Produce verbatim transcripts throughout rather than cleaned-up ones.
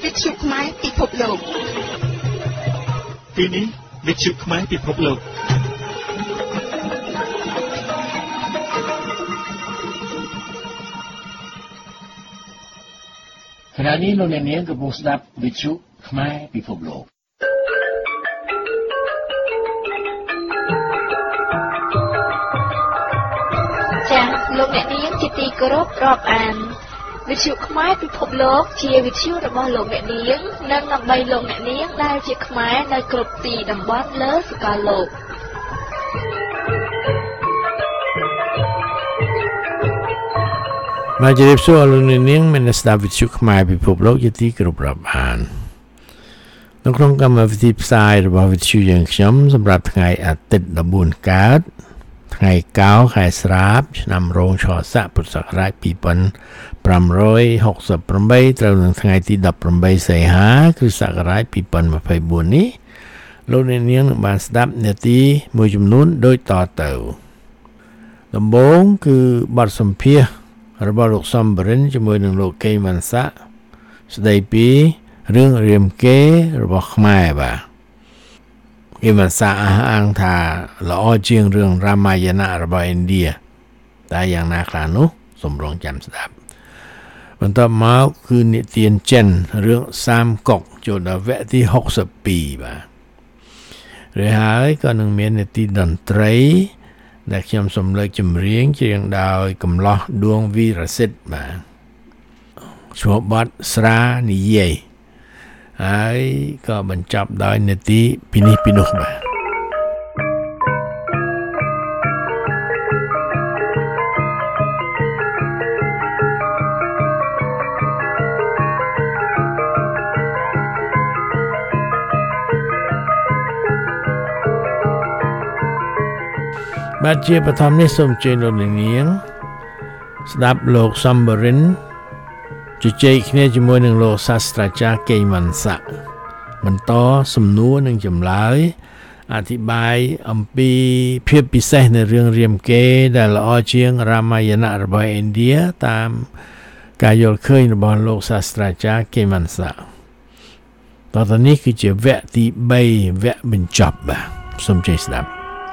វិទ្យុខ្មែរពិភពលោកពេលនេះវិទ្យុខ្មែរពិភពលោកខណៈនេះលោកអ្នកនាងកំពុងស្ដាប់វិទ្យុខ្មែរពិភពលោកចា៎លោកអ្នកនាងជាទីគោរពរាប់អានវិទ្យុខ្មែរពិភពលោកជាវិទ្យុរបស់លោកអ្នកនាងនិងដើម្បីលោកអ្នកនាងដែលជាខ្មែរនៅគ្រប់ទីតំបន់លើសកលលោកមកជម្រាបសួរលោកអ្នកនាងមានស្ដាប់វិទ្យុខ្មែរពិភពលោកជាទីគោរពរាប់អាននៅក្នុងកម្មវិធីផ្សាយរបស់វិទ្យុយើងខ្ញុំសម្រាប់ថ្ងៃអាទិត្យដប់បួនកើតថ្ងៃកោខែស្រាបឆ្នាំរោងឆស័កពុទ្ធសករាជពីរពាន់ប្រាំរយហកសិបប្រាំបីត្រូវនឹងថ្ងៃទីដប់ប្រាំបីសីហាគ្រិស្តសករាជពីរពាន់ម្ភៃបួននេះលោកអ្នកនាងនឹងបានស្ដាប់នាទីមួយចំនួនដូចតទៅដំបូងគឺបទសម្ភាសន៍របស់លោកសំបរិនជាមួយនឹងលោកកេងវណ្ណស័កស្ដីពីរឿងរាមកេរ្តិ៍របស់ខ្មែរបាទគេមិនសាអះអាងថាល្អជាងរឿងរាមាយណៈរបស់ឥណ្ឌាតែយ៉ាងណាខ្លះនោះសូមរងចាំស្ដាប់បន្ទាប់មកគឺនិទានចិនរឿងសាមកុកចូលដល់វគ្គទីហុកសិបពីរបាទrồiហើយក៏នឹងមាននាទីតន្ត្រីដែលខ្ញុំសូមលើកចម្រៀងច្រៀងដោយកំឡោះដួងវីរសិទ្ធិបាទឈ្មោះបទស្រានិយាយហើយក៏បញ្ចប់ដោយនាទីពីនេះពីនោះបាទបាទជាបឋមនេះសូមជើញលោកនាងស្ដាប់លោកសំបរិនជជែកគ្នាជាមួយនឹងលោកសាស្ត្រាចារ្យកេងវណ្ណស័កបន្តសំណួរនិងចម្លើយអធិប្បាយអំពីភាពពិសេសនៃរឿងរាមកេរ្តិ៍ដែលល្អជាងរាមាយណៈរបស់ឥណ្ឌាតាមការយល់ឃើញរបស់លោកសាស្ត្រាចារ្យកេងវណ្ណស័កតទៅនេះគឺជាវគ្គទីបីវគ្គបញ្ចប់បាទសូមជ័យស្ដាប់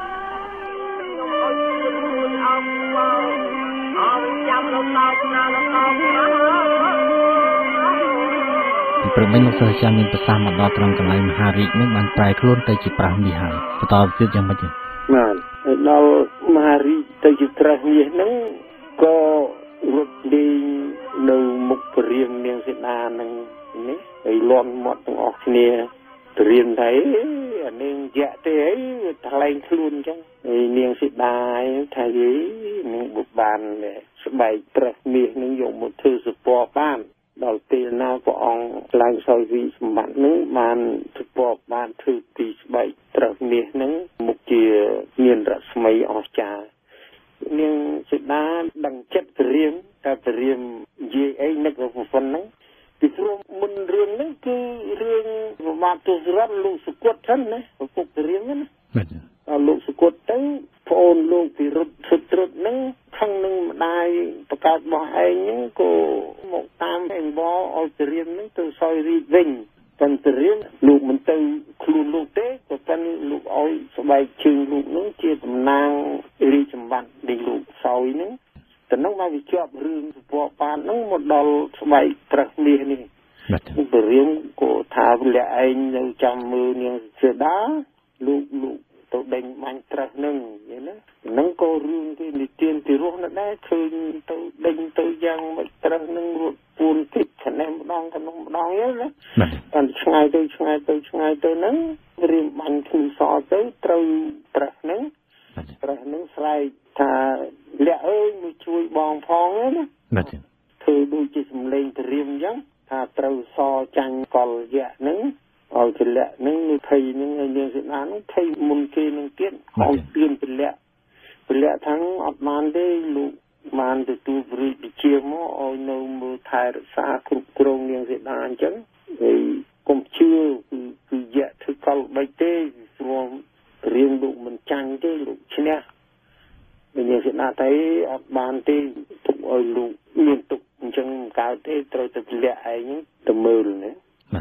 ព្រមលោកសាស្ត្រាចារ្យមានប្រសាសន៍មកដល់ត្រង់កន្លែងមហារាជនឹងបានប្រែខ្លួនទៅជាប្រាសមាសហើយបន្តទៀតយ៉ាងម៉េចទេបាទដល់មហារាជទៅជាប្រាសមាសហ្នឹងក៏រត់លេងនៅមុខព្រាមនាងសីតាហ្នឹងនេះហើយលន់មាត់ទាំងអស់គ្នាព្រាមថាអានាងយៈទេអីថ្លែងខ្លួនអញ្ចឹងហើយនាងសីតាថាយីនឹងបុកបានស្បែកប្រាសមាសហ្នឹងយកមកធ្វើសពបានដល់ពេលណាព្រះអង្គឡើងសោយវិសម្បត្តិនឹងបានធ្វើពបបានធ្វើពីស្បែកត្រឹមមាសនឹងមុខជាមានរស្មីអស្ចារ្យនាងសេតាដឹងចិត្តព្រាមតែព្រាមនិយាយអីនឹករបស់ប៉ុណ្ណឹងពីព្រោះមុនរឿងហ្នឹងគឺរឿងប្រមាថទសរថលោកសុគតហ្នឹងណាឪពុកព្រាមណាដល់លោកសុគតទៅប្អូនលោកពីរត់សុត្រុតហ្នឹងខឹងនឹងម្ដាយប្រកាសរបស់ឯងហ្នឹងក៏មកតាមឯងបឲ្យព្រាមហ្នឹងទៅសោយរីកវិញប៉ុន្តែព្រាមលោកមិនទៅខ្លួនលោកទេក៏ប៉ុន្តែលោកឲ្យស្បែកជើងលោកហ្នឹងជាតំណាងរាជសម្បត្តិនៃលោកសោយហ្នឹងតែនោះមកវាជាប់រឿងសពបានហ្នឹងមកដល់ស្បែកប្រាស់មាសនេះព្រាមក៏ថាលះឯងនៅចាំមើលនាងសេតាលោកលោកទៅដេញបាញ់ត្រាស់នឹងយល់ណាហ្នឹងក៏រឿងគេនិទានពីរស់នោះដែរឃើញទៅដេញទៅយ៉ាងមិនត្រាស់នឹងរត់ពួនគិតខ្នែម្ដងខ្នងម្ដងយល់ណាតែឆ្ងាយទៅឆ្ងាយទៅឆ្ងាយទៅហ្នឹងរៀមបាញ់ឈឺសទៅត្រូវត្រាស់ហ្នឹងត្រាស់ហ្នឹងស្រែកថាលះអើយមកជួយបងផងណាបាទធ្វើដូចជាសំឡេងព្រាមអញ្ចឹងថាត្រូវសចាញ់កលយៈហ្នឹងឲ្យពលៈនឹងនិភ័យនឹងឲ្យនាងសេនានឹងភ័យមុនគេនឹងទៀតឲ្យពៀនពលៈពលៈថាំងអត់បានទេលោកបានទទួលព្រីវិជាមកឲ្យនៅមើលថែរក្សាគ្រប់គ្រងនាងសេនាអញ្ចឹងហើយកុំជឿគឺគឺយៈធ្វើកលបីទេព្រមរៀងលោកមិនចាញ់ទេលោកឈ្នះនាងសេនាតែអត់បានទេទុកឲ្យលោកមានទុកអញ្ចឹងកើតទេត្រូវតែពលៈឯងទៅមើលណា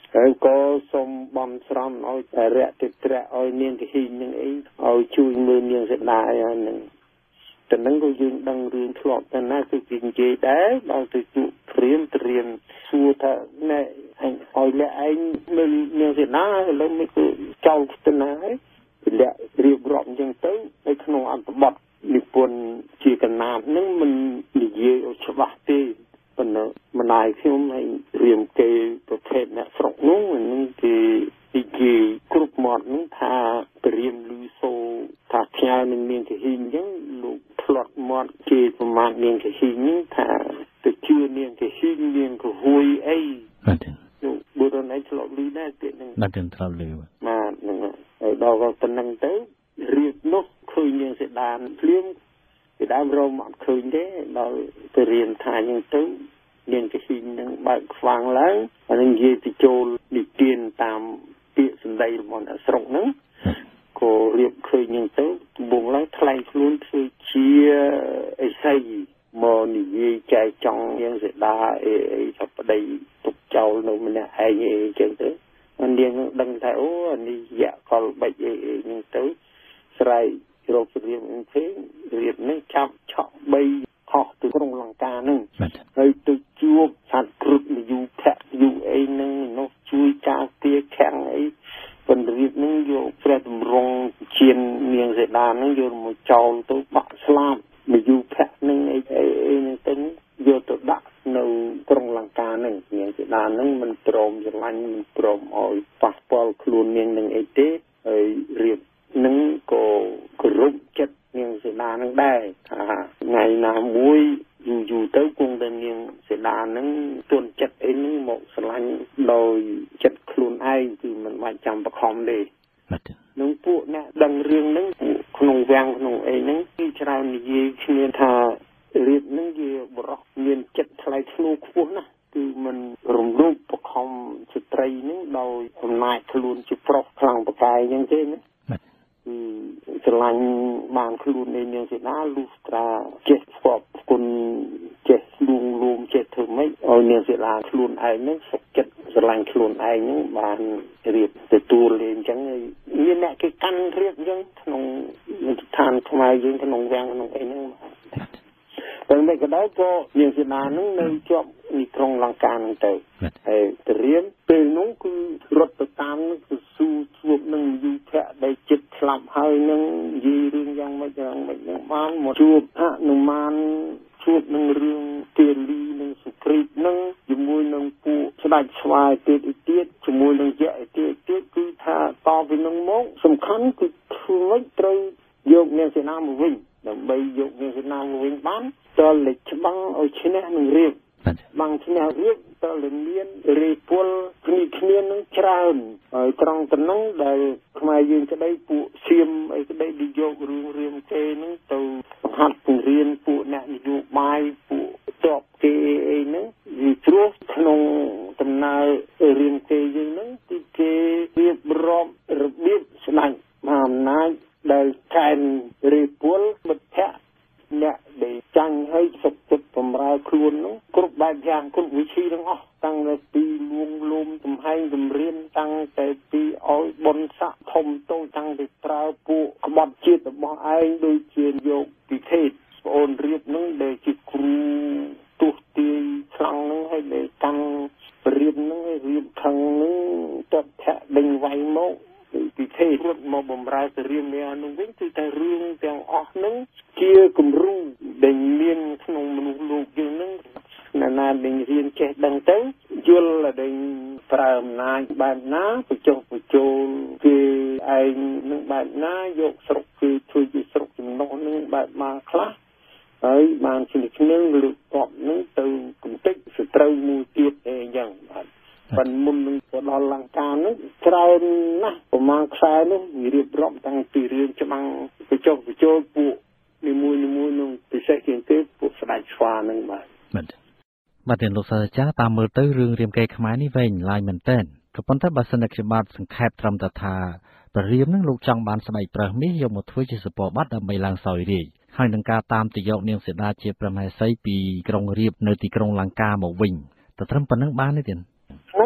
ហើយក៏សូមបំស្រន់ឲ្យរយៈទឹកត្រាក់ឲ្យនាងកហ៊ីងនឹងអីឲ្យជួយមើលនាងសេដាហ្នឹងតែនឹងក៏យើងដឹងរឿងធ្លាប់តែណាគឺគេនិយាយដែរដល់ទៅជួបព្រាមត្រៀមសួរថាណែអញឲ្យលះឯងមើលនាងសេដាឥឡូវមិនគឺចោលស្ទនាហើយលះរៀបរាប់អញ្ចឹងទៅនៅក្នុងអត្ថបទនិពន្ធជាកណាតហ្នឹងមិននិយាយឲ្យច្បាស់ទេប៉ុន្តែម្ដាយខ្ញុំឲ្យរៀមគេប្រភេទអ្នកស្រុកនោះនឹងគេនិយាយគ្រប់មាត់នោះថាព្រាមលឺសូថាផ្ញើនឹងនាងកហ៊ីងអញ្ចឹងលោកផ្លត់មាត់គេប្រមាថនាងកហ៊ីងថាទៅជឿនាងកហ៊ីងនាងកហួយអីបាទនោះបុរណៃឆ្លប់លឺដែរទៀតនឹងបាទឆ្លប់លឺបាទហ្នឹងហើយដល់ក៏ប៉ុណ្្នឹងទៅរៀបនោះឃើញនាងសេដានភ្លាមពីដើមរមអត់ឃើញទេដល់ទៅរៀនថាអញ្ចឹងទៅនាងកហ៊ីងនឹងបើកខ្វាងឡើងហើយនិយាយទៅចូលនិទានតាមពាក្យសម្ដីរបស់អ្នកស្រុកហ្នឹងក៏រៀបឃើញអញ្ចឹងទៅដំបូងឡើងថ្លែងខ្លួនធ្វើជាអេសីមកនិយាយចែកចង់នាងសេដាអីអីថាប្តីទុកចោលនៅម្នាក់ឯងអីអញ្ចឹងទៅនាងដឹងថាអូនេះយៈកលបិចអីអីហ្នឹងទៅស្រែករករៀបអញ្ចឹងរៀបនេះចាប់ឆក់បីខុសទៅក្រុងលង្កាហ្នឹងហើយទៅជួបសត្វគ្រឹកនយុភៈយុអីហ្នឹងនោះជួយការពារខាំងអីប៉ុន្តែរៀបហ្នឹងយកព្រះតម្រង់ជានាងសេដាហ្នឹងយកមកចោលទៅបាក់ស្លាប់នយុភៈហ្នឹងអីអីហ្នឹងទៅយកទៅដាក់នៅក្រុងលង្កាហ្នឹងនាងសេដាហ្នឹងមិនព្រមស្រឡាញ់មិនព្រមឲ្យប៉ះពាល់ខ្លួននាងនឹងអីទេហើយរៀបនឹងក៏គោរពចិត្តនាងសេដានឹងដែរថាថ្ងៃណាមួយយូរយូរទៅគង់តែនាងសេដានឹងទន់ចិត្តអីនឹងមកស្រឡាញ់ដោយចិត្តខ្លួនឯងគឺមិនបាច់ចាំបខំទេនឹងពួកអ្នកដឹងរឿងហ្នឹងក្នុងវាំងក្នុងអីហ្នឹងគឺច្រើននិយាយគ្នាថារៀបហ្នឹងវាបរោះមានចិត្តថ្លៃថ្នូរខ្ពស់ណាស់គឺមិនរំលោភបខំស្ត្រីហ្នឹងដោយអំណាចខ្លួនជាប្រុសខ្លាំងប្រកែកអញ្ចឹងទេណាគឺស្រឡាញ់បានខ្លួននៃនាងសេដាលុះត្រាចេះស្បគុណចេះលួងលោមចេះធ្វើម៉េចឲ្យនាងសេដាខ្លួនឯងហ្នឹងសុខចិត្តស្រឡាញ់ខ្លួនឯងហ្នឹងបានរៀបទទួលលេងអញ្ចឹងមានអ្នកគេកាន់រៀបអញ្ចឹងក្នុងស្ថានខ្មែរយើងក្នុងវាំងក្នុងអីហ្នឹងតែមិនក៏ដោយក៏នាងសេដាហ្នឹងនៅជាប់ទីក្រុងលង្កាហ្នឹងទៅហើយទៅរៀនពេលនោះគឺរត់ទៅតាមនឹងទៅស៊ូជួបនឹងយុភៈដែលចិត្តស្លាប់ហើយនឹងនិយាយរឿងយ៉ាងម៉េចយ៉ាងម៉េចនឹងបានមកជួបអនុមានជួបនឹងរឿងទាលីនឹងសុគ្រីតនឹងជាមួយនឹងពួកស្ដេចស្វាយទៀតទៀតជាមួយនឹងយៈទៀតទៀតគឺថាតពីនឹងមកសំខាន់គឺធ្វើម៉េចត្រូវយកនាងសេនាមកវិញដើម្បីយកនាងសេនាមកវិញបានតើលេចច្បាំងឲ្យឈ្នះនឹងរៀបបាំងឈ្នះរៀបតើលមានរាយពលគ្នាគ្នានឹងច្រើនហើយត្រង់តំណងដែលខ្មែរយើងក្តីពួកសៀមអីក្តីនិយករឿងរៀមគេនឹងទៅបង្ហាត់បង្រៀនពួកអ្នកនយោបាយពួកតបគេអីហ្នឹងវាជ្រោះក្នុងដំណើររៀមគេយើងហ្នឹងគឺគេរៀបរាប់របៀបស្ដេចមហាអំណាចដែលកែនរាយពលមិត្តភ័ក្តិអ្នកដែលចាញ់ឲ្យសុខចិត្តបំរើខ្លួននោះគ្រប់បែបយ៉ាងគ្រប់វិធីទាំងអស់តាំងពីលួងលោមទំហែងទំរៀនតាំងតែពីឲ្យបនស័កធំតូចតាំងពីប្រើពួកក្បត់ជាតិរបស់ឯងដូចជាយកពិភេទប្អូនរៀបនឹងដែលជាគ្រូទុះទាយខ្លាំងនឹងឲ្យដែលតាំងរៀបនឹងឲ្យរៀបខឹងនឹងតភៈដេញវាយមកពិភេទរត់មកបំរើទៅរៀមនេះនោះវិញគឺតែរឿងទាំងអស់ហ្នឹងជាគំរូដែលមានក្នុងមនុស្សលោកយើងហ្នឹងណាណាដែលរៀនចេះដឹងទៅយល់ដែលប្រើអំណាចបែបណាបញ្ចុះបញ្ចូលគេឯងនឹងបែបណាយកស្រុកគេធ្វើជាស្រុកចំណុះនឹងបែបមកខ្លះហើយបានជាគ្នាលើកតបនឹងទៅកំទេចសត្រូវមួយទៀតអីយ៉ាងបាទបានមុននឹងទៅដល់លង្កានោះច្រើនណាស់ប្រមាណខ្សែនោះរៀបរាប់តាំងពីរឿងច្បាំងបញ្ចុះបញ្ចូលពួកនីមួយៗនឹងពិសេសជាងគេពួកស្ដេចស្វានឹងបាទបាទបាទលោកសាស្ត្រាចារ្យតាមមើលទៅរឿងរាមកេរ្តិ៍ខ្មែរនេះវែងឡាយមែនទែនក៏ប៉ុន្តែបើសិនតែខ្ញុំបាទសង្ខេបត្រឹមតែថាព្រះរាមនឹងលោកចង់បានស្បែកប្រើសមាសយកមកធ្វើជាសពបត្តិដើម្បីឡើងសោយរាជហើយនឹងការតាមទៅយកនាងសីតាជាព្រះមហេសីពីក្រុងរាពណ៍នៅទីក្រុងលង្កាមកវិញតែត្រឹមប៉ុណ្្នឹងបានទេទៀតហ្នឹង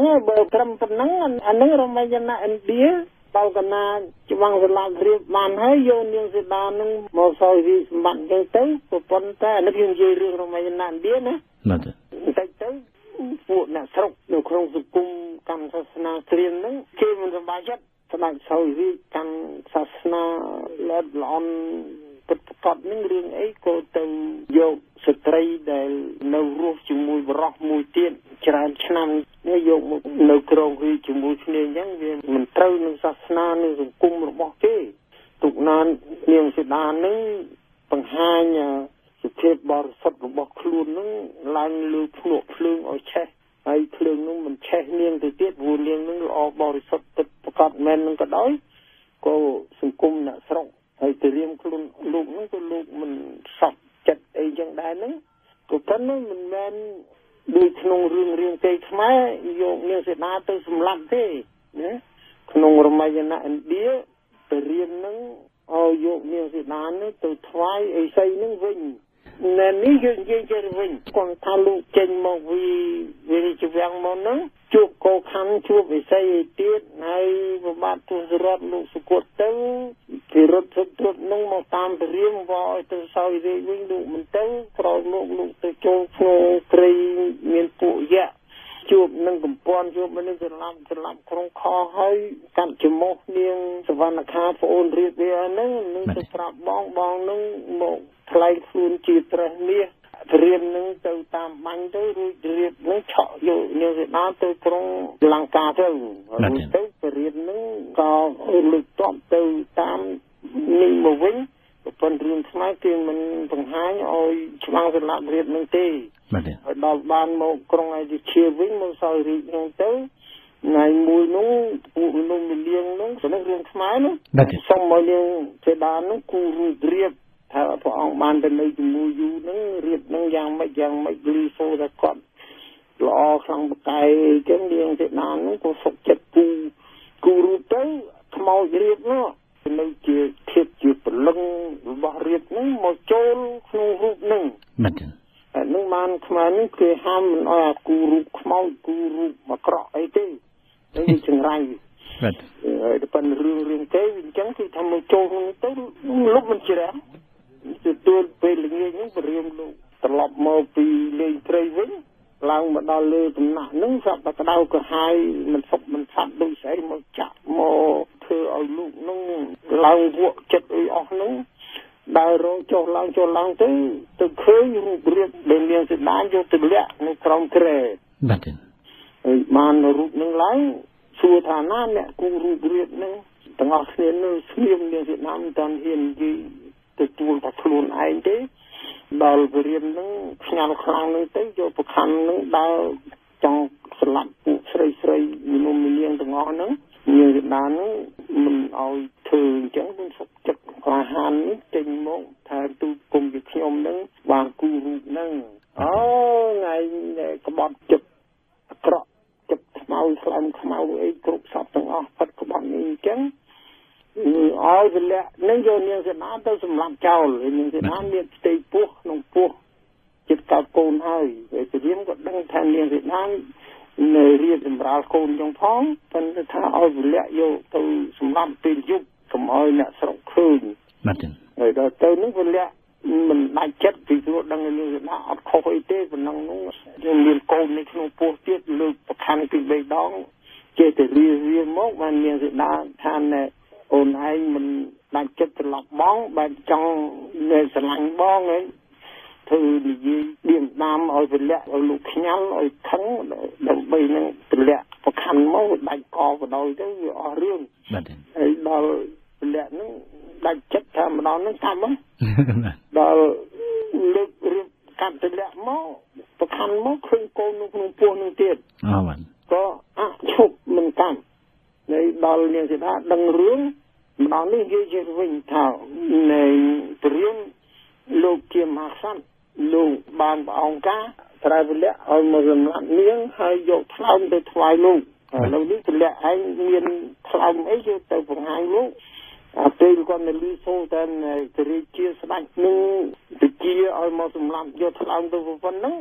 ហ្នឹងបើត្រឹមប៉ុណ្ណឹងអាហ្នឹងរមយណៈឥណ្ឌាដល់កណាច្បាំងស្លាប់រៀបបានហើយយកនាងសីតានឹងមកសោយវិសម្បត្តិចឹងទៅប៉ុន្តែអានេះខ្ញុំនិយាយរឿងរមយណៈឥណ្ឌាណាបាទតែទៅពួកអ្នកស្រុកនៅក្នុងសង្គមកម្មសាសនាគ្រាមហ្នឹងគេមិនសប្បាយចិត្តស្ដេចសោយវិកម្មសាសនាល្អល្អន់ពិតប្រាកដនឹងរឿងអីក៏ទៅយកស្ត្រីដែលនៅរស់ជាមួយបរិសុទ្ធមួយទៀតច្រើនឆ្នាំនេះយកមកនៅក្រុងរីជាមួយគ្នាអញ្ចឹងវាមិនត្រូវនឹងសាសនានិងសង្គមរបស់គេទុកណាននាងសីតានឹងបង្ហាញសុភាពបរិសុទ្ធរបស់ខ្លួននឹងឡើងលើភ្នក់ភ្លើងឲ្យឆេះហើយភ្លើងនឹងមិនឆេះនាងទៅទៀតព្រោះនាងនឹងល្អបរិសុទ្ធពិតប្រាកដមែននឹងក៏ដោយក៏សង្គមអ្នកស្រុកហើយទៅរៀមខ្លួនលោកហ្នឹងក៏លោកមិនសពចិត្តអីចឹងដែរហ្នឹងក៏ប៉ុន្តែមិនមែនដូចក្នុងរឿងរៀងទេខ្មែរយកនាងសីតាទៅសម្លាប់ទេណាក្នុងរមយណៈឥណ្ឌាទៅរៀមហ្នឹងឲ្យយកនាងសីតានេះទៅថ្វាយអីសីហ្នឹងវិញណែនេះយើងនិយាយទៅវិញគាត់ថាលោកចេញមកវីវិរិជវាំងមកហ្នឹងជួបកោខណ្ឌជួបវិស័យទៀតហើយប្របាទទស្សរតលោកសុគតទៅពីរត់សុទ្ធរត់នឹងមកតាមពរៀមវឲ្យទៅសោយរាជវិញលោកមិនទៅក្រោយមកលោកទៅចូលក្នុងព្រៃមានពួកយៈជួបនឹងកំពន់ជួបនឹងច្រឡំច្រឡំក្នុងខហើយកាត់ចំោះនាងសវណ្ណខាប្អូនរៀបវាហ្នឹងនឹងទៅប្រាប់បងបងនឹងមកថ្លែងខ្លួនជាព្រះមាសព្រាមនឹងទៅតាមបាញ់ទៅរួចរៀបនឹងឆក់យកនាងសីតាទៅក្រុងលង្កាទៅរួចទៅព្រាមនឹងក៏លើកតបទៅតាមនេះមកវិញប៉ុន្តែរឿងខ្មែរគេមិនបង្ហាញឲ្យច្បាំងសម្រាប់រៀបនឹងទេបាទហើយដល់បានមកក្រុងឯកជាវិញមកសោយរាជហ្នឹងទៅថ្ងៃមួយនោះពួកមនុស្សមានលៀងនោះស្នេះរឿងខ្មែរនោះសុំមកនាងសីតានោះគូរូបរៀបថាព្រះអង្គបានទៅនៅជាមួយយូរហ្នឹងរៀបហ្នឹងយ៉ាងម៉េចយ៉ាងម៉េចលីសូថាគាត់ល្អខ្លាំងបកាយអញ្ចឹងនាងសីតាហ្នឹងក៏សុខចិត្តគូគូរូបទៅខ្មោចរៀបនោះនៅជាធៀបជាព្រលឹងរបស់រៀបហ្នឹងមកចូលក្នុងរូបហ្នឹងបាទអានឹងបានខ្មែរនេះគេហាមមិនឲ្យគូរូបខ្មោចគូរូបអាក្រក់អីទេនេះវាចង្រៃបាទហើយតែប៉ុន្តែរឿងរឿងទេវាអញ្ចឹងគឺថាមកចូលក្នុងទៅលុបមិនជ្រះទទួលពេលល្ងាចហ្នឹងព្រាមលោកត្រឡប់មកពីលេងព្រៃវិញឡើងមកដល់លើដំណាក់ហ្នឹងស្រាប់តែក្តៅក្រហាយមិនសុបមិនសាប់ដូចស្អីមកចាក់មកធ្វើឲ្យលោកហ្នឹងឡើងវក់ចិត្តអីអស់ហ្នឹងដើររងចុះឡើងចុះឡើងទៅទៅឃើញរូបរាងដែលនាងសីតាយកទៅលាក់នៅក្រោមគ្រែបាទហើយបានរូបហ្នឹងឡើងសួរថាណាអ្នកគូរូបរាងហ្នឹងទាំងអស់គ្នានៅស្ងៀមនាងសីតាមិនតាន់ហ៊ាននិយាយទទួលថាខ្លួនឯងទេដល់ព្រាមហ្នឹងខ្ញាល់ខ្លាំងហ្នឹងទៅយកប្រខំហ្នឹងដើរចង់ស្លាប់ពួកស្រីស្រីមនុស្សមាននាងទាំងអស់ហ្នឹងនាងសីតាហ្នឹងមិនឲ្យធ្វើអញ្ចឹងមិនសុខចិត្តក្លាហាននេះចេញមកថាទូគុំជាខ្ញុំហ្នឹងបានគូរូបហ្នឹងអូថ្ងៃក្បត់ចិត្តអាក្រក់ចិត្តខ្មៅខ្លាំងខ្មៅអីគ្រប់សពទាំងអស់ផិតក្បត់នេះអញ្ចឹងឲ្យវាលាក់នឹងយកនាងសីតាទៅសម្លាប់ចោលនាងសីតាមានផ្ទៃពោះក្នុងពោះចិត្តកោតកូនហើយហើយព្រាមក៏ដឹងថានាងសីតានៅរៀបសម្រាលកូនចុងផងប៉ុន្តែថាឲ្យវាលាក់យកទៅសម្លាប់ពេលយប់កុំឲ្យអ្នកស្រុកឃើញបាទហើយដល់ទៅនឹងវាលាក់មិនដាច់ចិត្តពីព្រោះដឹងនាងសីតាអត់ខុសអីទេប៉ុណ្ណឹងនោះយើងមានកូននៅក្នុងពោះទៀតលើកប្រខាន់ពីបីដងចេះតែរៀបរៀបមកបាននាងសីតាថាអូនឯងមិនដាច់ចិត្តត្រឡប់បងបែបចង់នៅស្រឡាញ់បងឯងធ្វើនិយាយឌៀមដាមឲ្យពលៈឲ្យលោកខ្ញាល់ឲ្យខឹងដើម្បីនឹងពលៈប្រខណ្ឌមកដាច់កបដោយទៅវាអស់រឿងបាទហើយដល់ពលៈហ្នឹងដាច់ចិត្តថាម្ដងហ្នឹងតាមដល់លើករៀបកាត់ពលៈមកប្រខណ្ឌមកឃើញកូននៅក្នុងពោះនឹងទៀតអូបាទក៏អឈប់មិនតាមហើយដល់នាងសីតាដឹងរឿងម្ដងនេះនិយាយជាវិញថានៃព្រាមលោកជាមហាក្សត្រលោកបានព្រះអង្គការត្រូវពលៈឲ្យមកសម្លាប់នាងហើយយកថ្លើមទៅថ្វាយលោកឥឡូវនេះពលៈឯងមានថ្លើមអីយកទៅបង្ហាញលោកអាពេលគាត់នៅលីសូតែរាជាស្ដេចនឹងទៅជាឲ្យមកសម្លាប់យកថ្លើមទៅប៉ុណ្ណឹង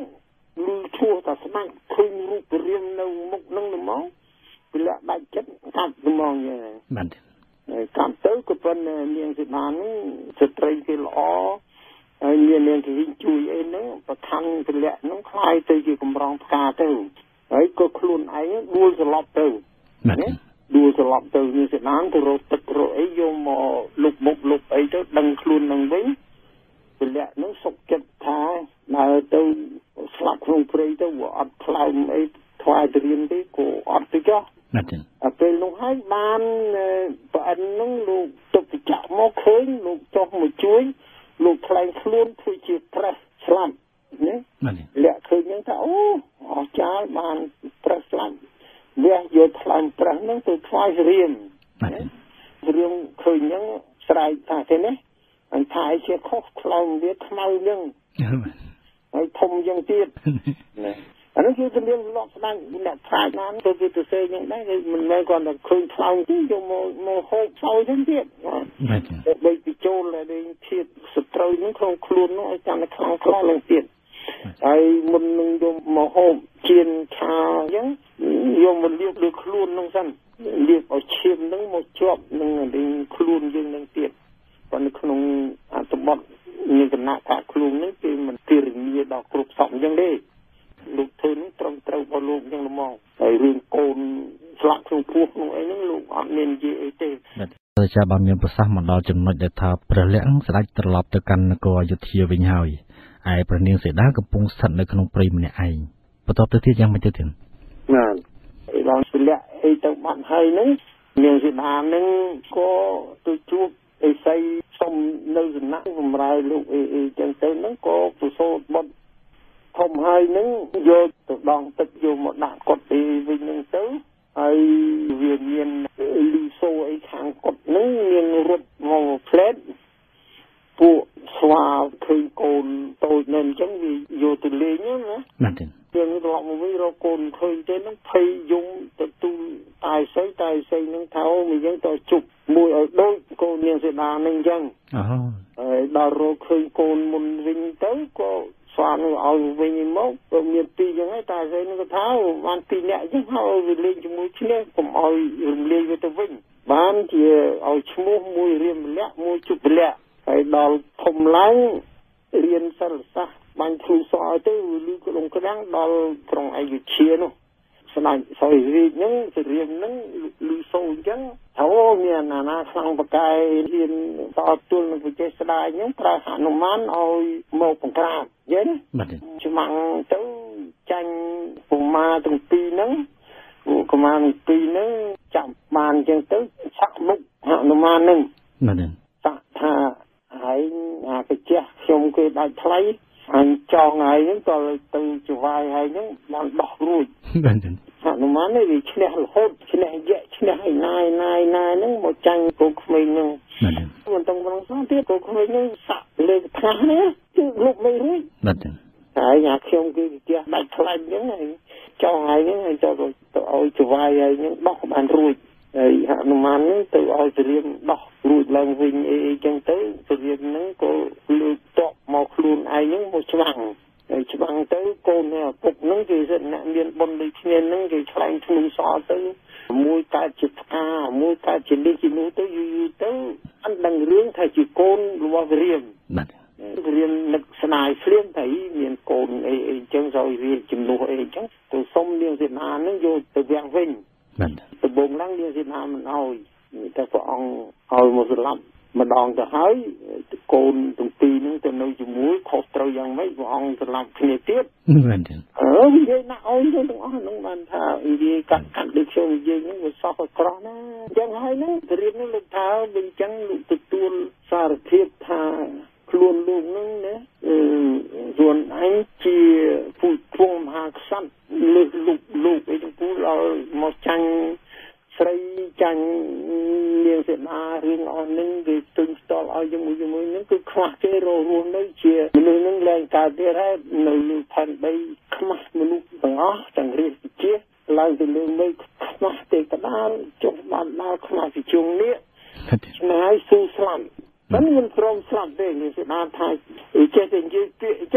លឺឈ្មោះតែស្ដាច់ឃើញរូបរាងនៅមុខនឹងហ្មងពលៈដាច់ចិត្តកាត់ហ្មងយ៉ាងហ្នឹងបាទកាត់ទៅក៏ប៉ុន្តែនាងសីតានឹងស្ត្រីគេល្អហើយមាននាងគេជួយអីហ្នឹងប្រខំពលៈហ្នឹងคล้ายទៅជាកំរងផ្កាទៅហើយក៏ខ្លួនឯងដួលសន្លប់ទៅណាដួលសន្លប់ទៅនាងសីតាទៅរកទឹករកអីយកមកលុបមុខលុបអីទៅដឹងខ្លួននឹងវិញពលៈហ្នឹងសុខចិត្តថាដើរទៅស្លាប់ក្នុងព្រៃទៅអត់ខ្លោមអីថ្វាយទៅរៀនទេក៏អត់ទៅចុះណាស់ទេពេលនោះហើយបានប្រអិនហ្នឹងលោកទុកចាក់មកឃើញលោកចុះមកជួយលោកថ្លែងខ្លួនធ្វើជាប្រេះស្លាប់ណាលាក់ឃើញហ្នឹងថាអូអស្ចារ្យបានប្រេះស្លាប់វាយកថ្លែងប្រេះហ្នឹងទៅថ្វាយរៀនរឿងឃើញហ្នឹងស្រែកថាទេណាអញថាជាខុសខ្លាំងវាខ្មៅហ្នឹងហើយធំយ៉ាងទៀតណាអានោះគឺជំនាញលក់ស្ដាំអ្នកខ្លាចណាស់ទៅគឺទៅសេយ៉ាងដែរមិនមែនគាត់តែឃើញខ្លាំងទេយកមកមកហូបសោយទៅទៀតបាទបីពីចូលតែធៀបសត្រូវហ្នឹងក្នុងខ្លួននោះឲ្យចាំតែខ្លាំងខ្លាំងឡើងទៀតហើយមុននឹងយកមកហូបជៀនឆាអញ្ចឹងយកមកលាបលើខ្លួនហ្នឹងសិនលាបឲ្យឈាមហ្នឹងមកជាប់នឹងខ្លួនយើងហ្នឹងទៀតប៉ុន្តែក្នុងអត្ថបទមានគណៈថាខ្លួនហ្នឹងគឺមិនទារនីដល់គ្រប់សពអញ្ចឹងទេលោកធ្វើនេះត្រឹមត្រូវរបស់លោកយ៉ាងល្មមហើយរឿងកូនស្លាក់ក្នុងពោះក្នុងអីហ្នឹងលោកអត់មាននិយាយអីទេតែចាបានមានប្រសាសន៍មកដល់ចំណុចដែលថាព្រះលក្ខណ៍ស្ដេចត្រឡប់ទៅកាន់នគរអយុធ្យាវិញហើយឯព្រះនាងសីតាកំពុងស្ថិតនៅក្នុងព្រៃម្នាក់ឯងបន្ទាប់ទៅទៀតយ៉ាងម៉េចទៅទៀតបាទឯដល់ព្រះលក្ខណ៍អីទៅបាត់ហើយហ្នឹងនាងសីតាហ្នឹងក៏ទៅជួបអេសីសុំនៅសំណាក់បំរើលោកអីអីចឹងទៅហ្នឹងក៏ប្រសូតបុត្រធំហើយនឹងយកទៅដងទឹកយកមកដាក់កុដអីវិញនឹងទៅហើយវាមានលីសូអីខាងកុដនឹងមានរត់មកផ្លែតពួកស្វាឃើញកូនតូចនៅអញ្ចឹងវាយកទៅលេងណាណាស់ទេយើងរកមកវិញរកកូនឃើញទេនឹងភ័យយំទៅទូតាយស្អីតាយស្អីនឹងថាអូមួយយើងទៅជប់មួយឲ្យដូចកូននាងសីតានឹងអញ្ចឹងអូហើយដល់រកឃើញកូនមុនវិញទៅក៏ស្វានឹងឲ្យវិញមកក៏មានពីរចឹងហើយតែស្អីនឹងក៏ថាបានពីរនាក់ចឹងហើយវាលេងជាមួយគ្នាកុំឲ្យរំលាយវាទៅវិញបានជាឲ្យឈ្មោះមួយរៀមលក្ខមួយជប់លក្ខហើយដល់ធំឡើងរៀនសិលសាស្ត្របាញ់គ្រូសឲ្យទៅលឺក្ដុងក្ដាំងដល់ក្រុងអយុធ្យានោះស្ដេចសោយរាជហ្នឹងទៅរៀនហ្នឹងលឺសូរអញ្ចឹងអូមានអាណាខ្លាំងបកែរៀនតទល់នឹងវិជ័យស្ដាយហ្នឹងប្រើហនុមានឲ្យមកបង្ក្រាបយល់ទេច្បាំងទៅចាញ់កុមារទាំងពីរហ្នឹងកុមារទាំងពីរហ្នឹងចាប់បានអញ្ចឹងទៅឆាក់មុខហនុមានហ្នឹងបាទតាថាហើយអាកញ្ចះខ្ញុំគេដាច់ថ្លៃអញចង់ហើយហ្នឹងក៏ទៅច្វាយហើយហ្នឹងបានដោះរួចបាទហនុមាននេះវាឈ្នះរហូតឈ្នះយៈឈ្នះឲ្យណាយណាយណាយហ្នឹងមកចាញ់កូនក្មេងហ្នឹងបាទមិនต้องប្រឹងស្ងទៀតកូនក្មេងហ្នឹងសាក់លើកថ្ងាសនេះគឺលុបមិនរួចបាទហើយអាខ្ញុំគឺផ្ទះដាច់ថ្លៃអញ្ចឹងហើយចង់ហើយហ្នឹងហើយទៅទៅឲ្យច្វាយហើយហ្នឹងដោះបានរួចហើយហនុមានហ្នឹងទៅឲ្យព្រាមដោះរួចឡើងវិញអីអីចឹងទៅព្រាមហ្នឹងក៏លើកតបមកខ្លួនឯងហ្នឹងមកច្បាំងហើយច្បាំងទៅកូននេះឪពុកហ្នឹងគេសិនអ្នកមានបុណ្យដូចគ្នាហ្នឹងគេឆ្លែងធ្នូសល់ទៅមួយកើតជាផ្កាមួយកើតជានេះជានោះទៅយូរយូរទៅអត់ដឹងរឿងថាជាកូនរបស់ព្រាមបាទព្រាមនឹកស្នាយព្រាមថាមានកូនអីអីចឹងហើយវាជំនួសអីចឹងទៅសុំនាងសីតាហ្នឹងយកទៅវាំងវិញបាទដំបូងឡើងនាងសីតាមិនអោយតែព្រះអង្គឲ្យមកស្លាប់ម្ដងទៅហើយកូនទាំងពីរហ្នឹងទៅនៅជាមួយខុសត្រូវយ៉ាងម៉េចព្រះអង្គស្លាប់គ្នាទៀតបាទអឺនិយាយណាអោយទាំងអស់ហ្នឹងបានថានិយាយកាត់កាត់ដូចខ្ញុំនិយាយហ្នឹងវាសោះអក្រក់ណាអញ្ចឹងហើយហ្នឹងរៀបនេះលោកថាវិញអញ្ចឹងលោកទទួលសារភាពថាខ្លួនលោកហ្នឹងណាអឺខ្លួនឯងជាผู้គង់មហាក្សត្រលើកលោកលោកអីទាំងពួងឲ្យមកចាញ់ស្រីចាញ់នាងសីតារឿងអស់ហ្នឹងគេទុញស្ទល់ឲ្យជាមួយជាមួយហ្នឹងគឺខ្វះគេរស់នៅជាមនុស្សហ្នឹងឡើងកើតទៀតហើយនៅលើផែនដីខ្មាស់មនុស្សទាំងអស់ទាំងរាជជាឡើងទៅលើមេឃខ្មាស់ទេកដាលចុះបានដល់ខ្មាស់ពីជុងនេះឆ្ងាយស៊ូស្លាប់មិនមិនព្រមស្លាប់ទេនាងសីតាថាចេះតែនិយាយពាក្យអញ្ចឹង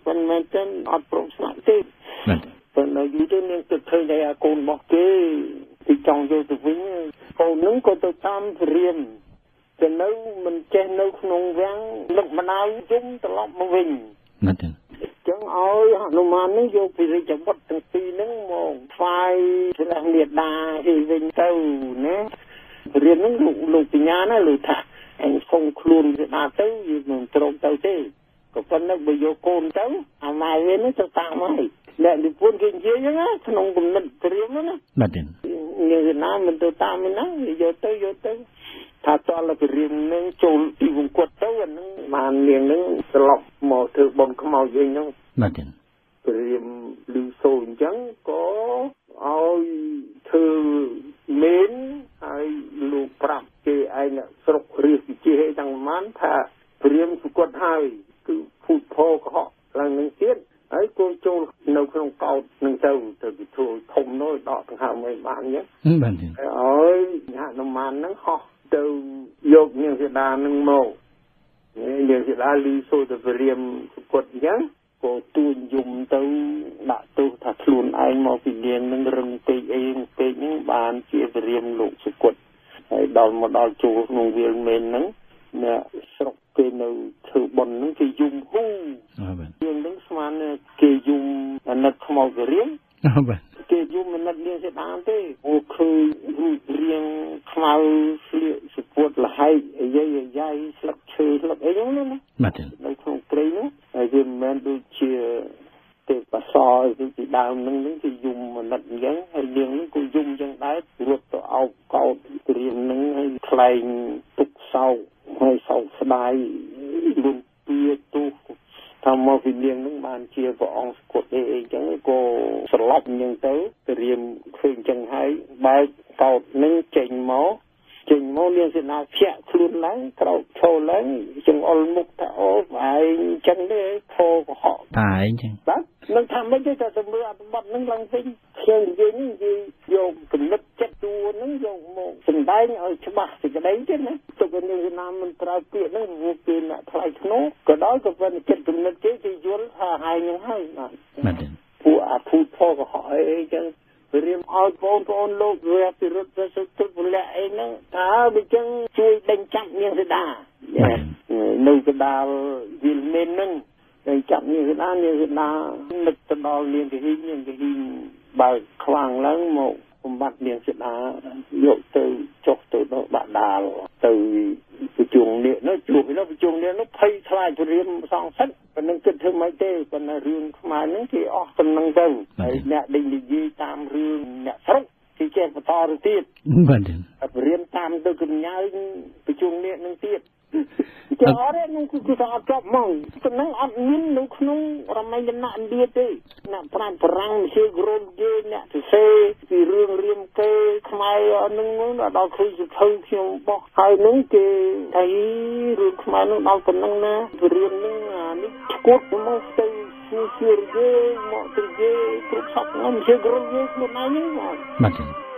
ប៉ុន្តែចឹងអត់ប្រកស្នាក់ទេប៉ុន្តែយូរទៅនឹងទៅឃើញតែអាកូនរបស់គេទីចង់យកទៅវិញកូននឹងក៏ទៅតាមរៀនទៅនៅមិនចេះនៅក្នុងវាំងនឹកម្ដាយយំត្រឡប់មកវិញណាស់ចឹងឲ្យហនុមាននឹងយកពីរាជបុត្រទាំងពីរនឹងមកថ្វាយព្រះមេដាអីវិញទៅណារៀននឹងលោកលោកបញ្ញាណាលោកថាអញសុំខ្លួនវាដាទៅយើងមិនត្រង់ទៅទេក៏ប៉ុន្តែបើយកកូនទៅអាម៉ែវិញទៅតាមហើយអ្នកនិពន្ធគេនិយាយចឹងណាក្នុងគំនិតព្រាមណាបាទនេះណាមិនទៅតាមណាយកទៅយកទៅថាតលព្រាមនឹងចូលទីវង្គតទៅអានឹងបាននាងនឹងស្លប់មកធ្វើបំខ្មោចវិញហ្នឹងបាទនេះព្រាមលឺសូរអញ្ចឹងក៏ឲ្យធ្វើមេនហើយលោកប្រាប់គេឯងស្រុករាជវិជាទាំងម៉ានថាព្រាមសុគតហើយគឺភូតផកុហកឡើងនឹងទៀតហើយគោចូលនៅក្នុងកោតនឹងទៅទៅពិធីធំនោះដកដង្ហើមឲ្យបានអញ្ចឹងបាទហើយហនុមានហ្នឹងហោះទៅយកនាងសីតានឹងមកនាងសីតាលីសូទៅព្រាមសុគតអញ្ចឹងក៏ទួញយំទៅដាក់ទោសថាខ្លួនឯងមកពីនាងនឹងរឹងពេកអីពេកហ្នឹងបានជាព្រាមលោកសុគតហើយដល់មកដល់ចូលក្នុងវាលមេនហ្នឹងអ្នកស្រុកគេនៅធ្វើបន់ហ្នឹងគេយំហ៊ូបាទយើងនឹងស្មានគេយំអាណិតខ្មោចរៀងបាទគេយំអាណិតនាងសីតាទេអូឃើញរូបរាងខ្មៅស្លៀកសពុតលហែកអាយអាយ៉ៃស្លឹកឈើស្លឹកអីហ្នឹងណាបាទនៅក្នុងព្រៃនោះហើយវាមិនមែនដូចជាទេពសរអីពីដើមហ្នឹងហ្នឹងគេយំអាណិតអញ្ចឹងហើយនាងហ្នឹងក៏យំអញ្ចឹងដែររត់ទៅអោបកោតព្រាមហ្នឹងហើយខ្លែងទុកសោកហើយសោកស្ដាយលំពៀទុះថាមកពីនាងហ្នឹងបានជាព្រះអង្គស្គុតអីអីចឹងក៏ស្លប់អញ្ចឹងទៅព្រាមឃើញអញ្ចឹងហើយបើកកោតហ្នឹងចេញមកចេញមកនាងសេនាភ័ក្រខ្លួនឡើងក្រោកឈរឡើងចង្អុលមុខថាអូឯងអញ្ចឹងទេខកុហកតែឯងចឹងបាទនឹងថាមិនទេតែទៅមើលអត្ថបទហ្នឹងឡើងវិញខ្ញុំនិយាយនេះនិយាយយកគំនិតចិត្តតួហ្នឹងយកមកសម្ដែងឲ្យច្បាស់សេចក្តីទេណាទៅក៏នាងសេនាមិនប្រើពាក្យហ្នឹងវាគេអ្នកថ្លៃថ្នូរក៏ដោយក៏ប៉ុន្តែចិត្តគំនិតគេគេយល់ថាហើយហ្នឹងហើយបាទពួកអាភូតផកុហកអីចឹងរៀមឲ្យបងប្អូនលោកវាពិរុទ្ធទៅសុទ្ធពលៈអីហ្នឹងថាវាចឹងជួយដេញចាប់នាងសីតានៅកណ្ដាលវិលមេនហ្នឹងដេញចាប់នាងសីតានាងសីតានឹកទៅដល់នាងកហ៊ីនាងកហ៊ីបើកខ្វាំងឡើងមកបំបត្តិនាងសីតាយកទៅចុះទៅដល់បាក់ដាលទៅប្រជុំនេះនោះជួបនោះប្រជុំនេះនោះភ័យខ្លាចរៀមសងសិទ្ធប៉ុណ្ណឹងគិតធ្វើមិនទេប៉ុន្តែរឿងខ្មែរហ្នឹងគេអស់ប៉ុណ្ណឹងទៅហើយអ្នកដេញនិយាយតាមរឿងអ្នកស្រុកគេចេះបន្តទៅទៀតបាទរៀមតាមទៅកញ្ញើប្រជុំនេះនឹងទៀតចាអរនឹងគឺថាអត់ចប់មកប៉ុណ្ណឹងអត់មាននៅក្នុងរមណីយណៈឥណ្ឌាទេអ្នកប្រាំប្រាំងជាក្រុមគេអ្នកសរសេរពីរឿងរៀមគេខ្មែរនឹងដល់ឃើញសភៅខ្ញុំបោះហើយនឹងគេថារឿងខ្មែរនឹងដល់ប៉ុណ្ណឹងណារឿងនឹងអានេះឈួតមកទៅជាជាមកទៅជាគ្រប់សពហ្នឹងជាក្រុមគេខ្លួនឯងហ្នឹងបាទ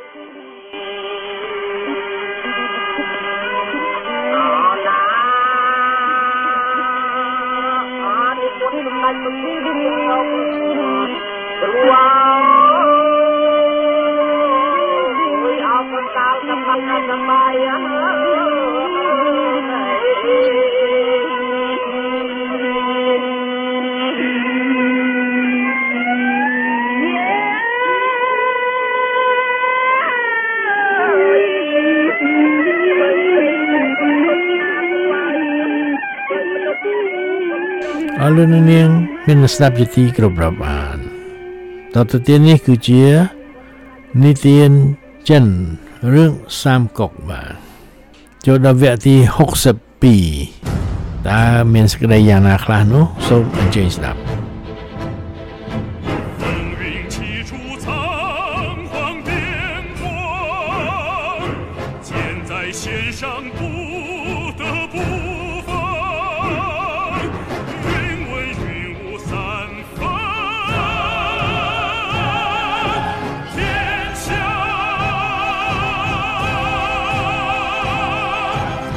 Hãy subscribe cho kênh Ghiền Mì Gõ để không bỏ Alo niang minasnap jati kerobraban. Tata tiên ni kucia ni tiên chân rương sam cọc ba. Cho da vẹt thì hốc sập pi. Ta min sekadai yang nak lah no. So enjoy snap.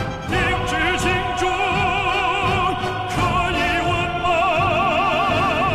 定知心中可以温暖。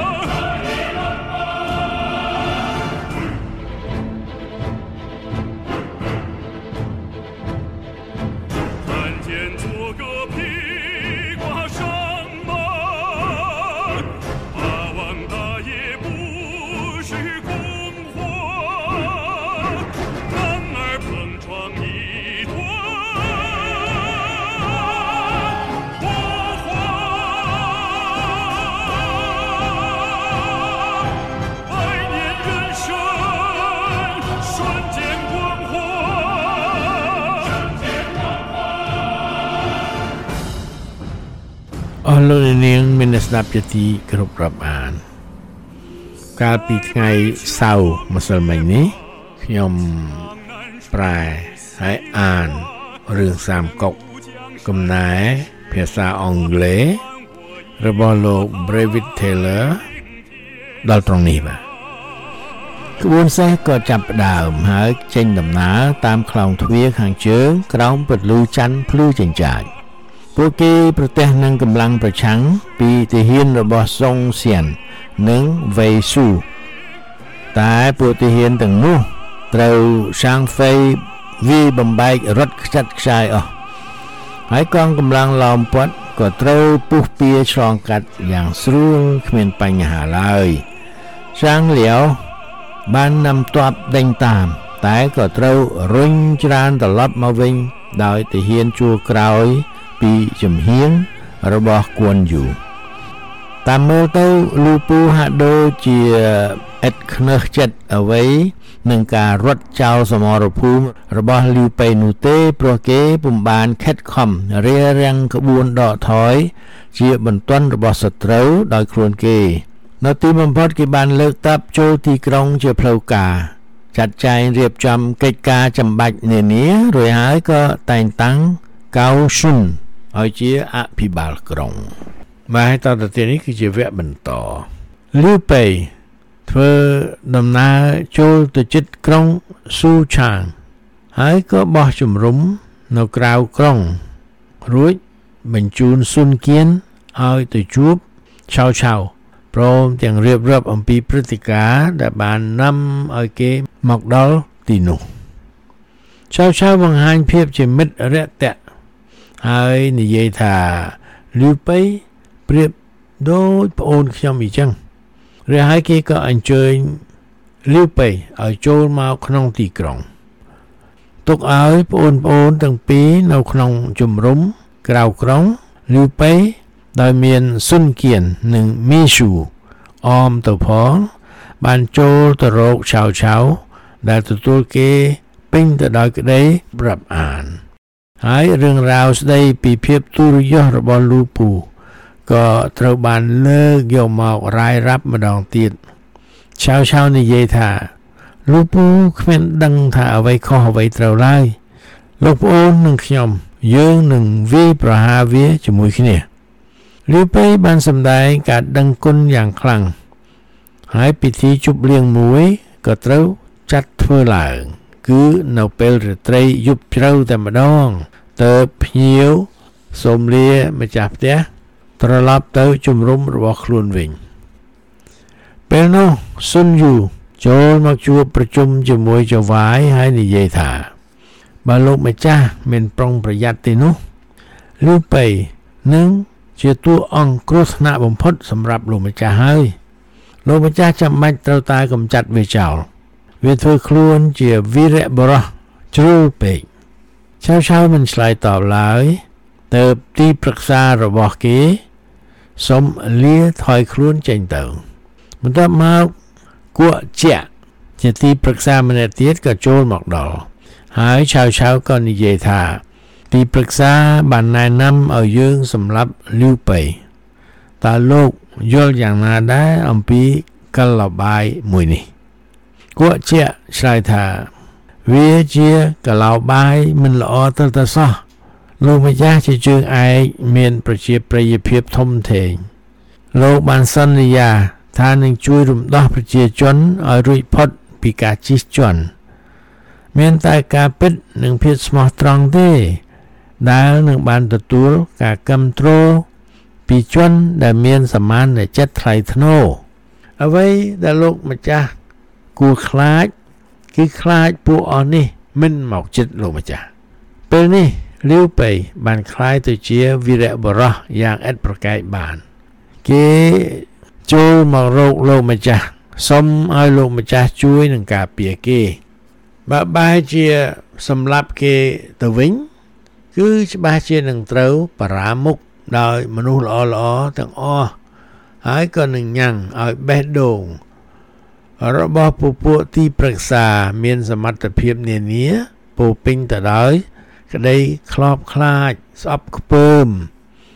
អស់លោកនាងមានស្ដាប់ជាទីគ្រប់រាប់អានកាលពីថ្ងៃសៅរ៍ម្សិលមិញនេះខ្ញុំប្រែហើយអានរឿងសាមកុកកំណែភាសាអង់គ្លេសរបស់លោក Breivik Taylor ដល់ត្រង់នេះបាទក្បួនសេះក៏ចាប់ផ្ដើមហើយចេញដំណើរតាមខ្លោងទ្វារខាងជើងក្រោមពន្លឺច័ន្ទភ្លឺចិញ្ចាចពួកគេប្រទះនឹងកម្លាំងប្រឆាំងពីទាហានរបស់សុងសៀននិងវ៉េស៊ូតែពួកទាហានទាំងនោះត្រូវសាងហ្វេវាយបំបែករត់ខ្ចាត់ខ្ចាយអស់ហើយកងកម្លាំងឡោមព័ទ្ធក៏ត្រូវពុះពៀឆ្លងកាត់យ៉ាងស្រួលគ្មានបញ្ហាឡើយសាងលាវបាននំទ័ពដេញតាមតែក៏ត្រូវរុញច្រានត្រឡប់មកវិញដោយទាហានជួរក្រោយពីជំហៀងរបស់គួនយូតាមមើលទៅលូពូហាក់ដូចជាឥតខ្នើសចិត្តអ្វីនឹងការរត់ចោលសមរភូមិរបស់លីវប៉េនោះទេព្រោះគេពុំបានខិតខំរារាំងក្បួនដកថយជាបន្ទាន់របស់សត្រូវដោយខ្លួនគេនៅទីបំផុតគេបានលើកទ័ពចូលទីក្រុងជាផ្លូវការចាត់ចែងរៀបចំកិច្ចការចាំបាច់នានារួចហើយក៏តែងតាំងកៅស៊ុនឲ្យជាអភិបាលក្រុងមកតទៅទៀតនេះគឺជាវគ្គបន្តលីវប៉េធ្វើដំណើរចូលទៅជិតក្រុងស៊ូឆាងហើយក៏បោះជំរំនៅក្រៅក្រុងរួចបញ្ជូនស៊ុនគៀនឲ្យទៅជួបឆៅឆៅព្រមទាំងរៀបរាប់អំពីព្រឹត្តិការណ៍ដែលបាននាំឲ្យគេមកដល់ទីនោះឆៅឆៅបង្ហាញភាពជាមិត្តរាក់ទាក់ហើយនិយាយថាលីវប៉េប្រៀបដូចប្អូនខ្ញុំអញ្ចឹងឬហើយគេក៏អញ្ជើញលីវប៉េឲ្យចូលមកក្នុងទីក្រុងទុកឲ្យប្អូនប្អូនទាំងពីរនៅក្នុងជំរំក្រៅក្រុងលីវប៉េដោយមានស៊ុនគៀននិងមីស៊ូអមទៅផងបានចូលទៅរកឆៅឆៅដែលទទួលគេពេញទៅដោយក្តីប្រាប់អានហើយរឿងរ៉ាវស្ដីពីភាពទុរយសរបស់លូពូក៏ត្រូវបានលើកយកមករ៉ាយរាប់ម្ដងទៀតឆៅឆៅនិយាយថាលូពូគ្មានដឹងថាអ្វីខុសអ្វីត្រូវឡើយលោកប្អូននិងខ្ញុំយើងនឹងវាយប្រហារវាជាមួយគ្នាលីវប៉េបានសម្ដែងការដឹងគុណយ៉ាងខ្លាំងហើយពិធីជប់លៀងមួយក៏ត្រូវចាត់ធ្វើឡើងគឺនៅពេលរាត្រីយប់ជ្រៅតែម្ដងទើបភ្ញៀវសូមលាម្ចាស់ផ្ទះត្រឡប់ទៅជំរំរបស់ខ្លួនវិញពេលនោះស៊ុនយូចូលមកជួបប្រជុំជាមួយចៅវាយហើយនិយាយថាបើលោកម្ចាស់មិនប្រុងប្រយ័ត្នទេនោះលីវប៉េនឹងជាតួអង្គគ្រោះថ្នាក់បំផុតសម្រាប់លោកម្ចាស់ហើយលោកម្ចាស់ចាំបាច់ត្រូវតែកម្ចាត់វាចោលវាធ្វើខ្លួនជាវីរបុរសជ្រុលពេកឆៅឆៅមិនឆ្លើយតបឡើយទៅទីប្រឹក្សារបស់គេសុំលាថយខ្លួនចេញទៅបន្ទាប់មកគួកជាជាទីប្រឹក្សាម្នាក់ទៀតក៏ចូលមកដល់ហើយឆៅឆៅក៏និយាយថាទីប្រឹក្សាបានណែនាំឲ្យយើងសម្លាប់លីវប៉េតើលោកយល់យ៉ាងណាដែរអំពីកលបាយមួយនេះគួកជាឆ្លើយថាវាជាកលបាយមិនល្អទៅទៅសោះលោកម្ចាស់ជាជើងឯកមានប្រជាប្រិយភាពធំធេងលោកបានសន្យាថានឹងជួយរំដោះប្រជាជនឲ្យរួចផុតពីការជិះជាន់មានតែការពិតនិងភាពស្មោះត្រង់ទេដែលនឹងបានទទួលការគាំទ្រពីជនដែលមានសមានចិត្តថ្លៃថ្នូរអ្វីដែលលោកម្ចាស់គួរខ្លាចគឺខ្លាចពួកអស់នេះមិនមកចិត្តលោកម្ចាស់ពេលនេះលីវប៉េបានคล้ายទៅជាវីរបុរសយ៉ាងឥតប្រកែកបានគេចូលមករកលោកម្ចាស់សុំឲ្យលោកម្ចាស់ជួយនឹងការពារគេបើបែរជាសម្លាប់គេទៅវិញគឺច្បាស់ជានឹងត្រូវបរាមុខដោយមនុស្សល្អល្អទាំងអស់ហើយក៏នឹងញ៉ាំងឲ្យបេះដូងរបស់ពពួកទីប្រឹក្សាមានសមត្ថភាពនានាពោពេញទៅដោយក្តីខ្លោបខ្លាចស្អប់ខ្ពើម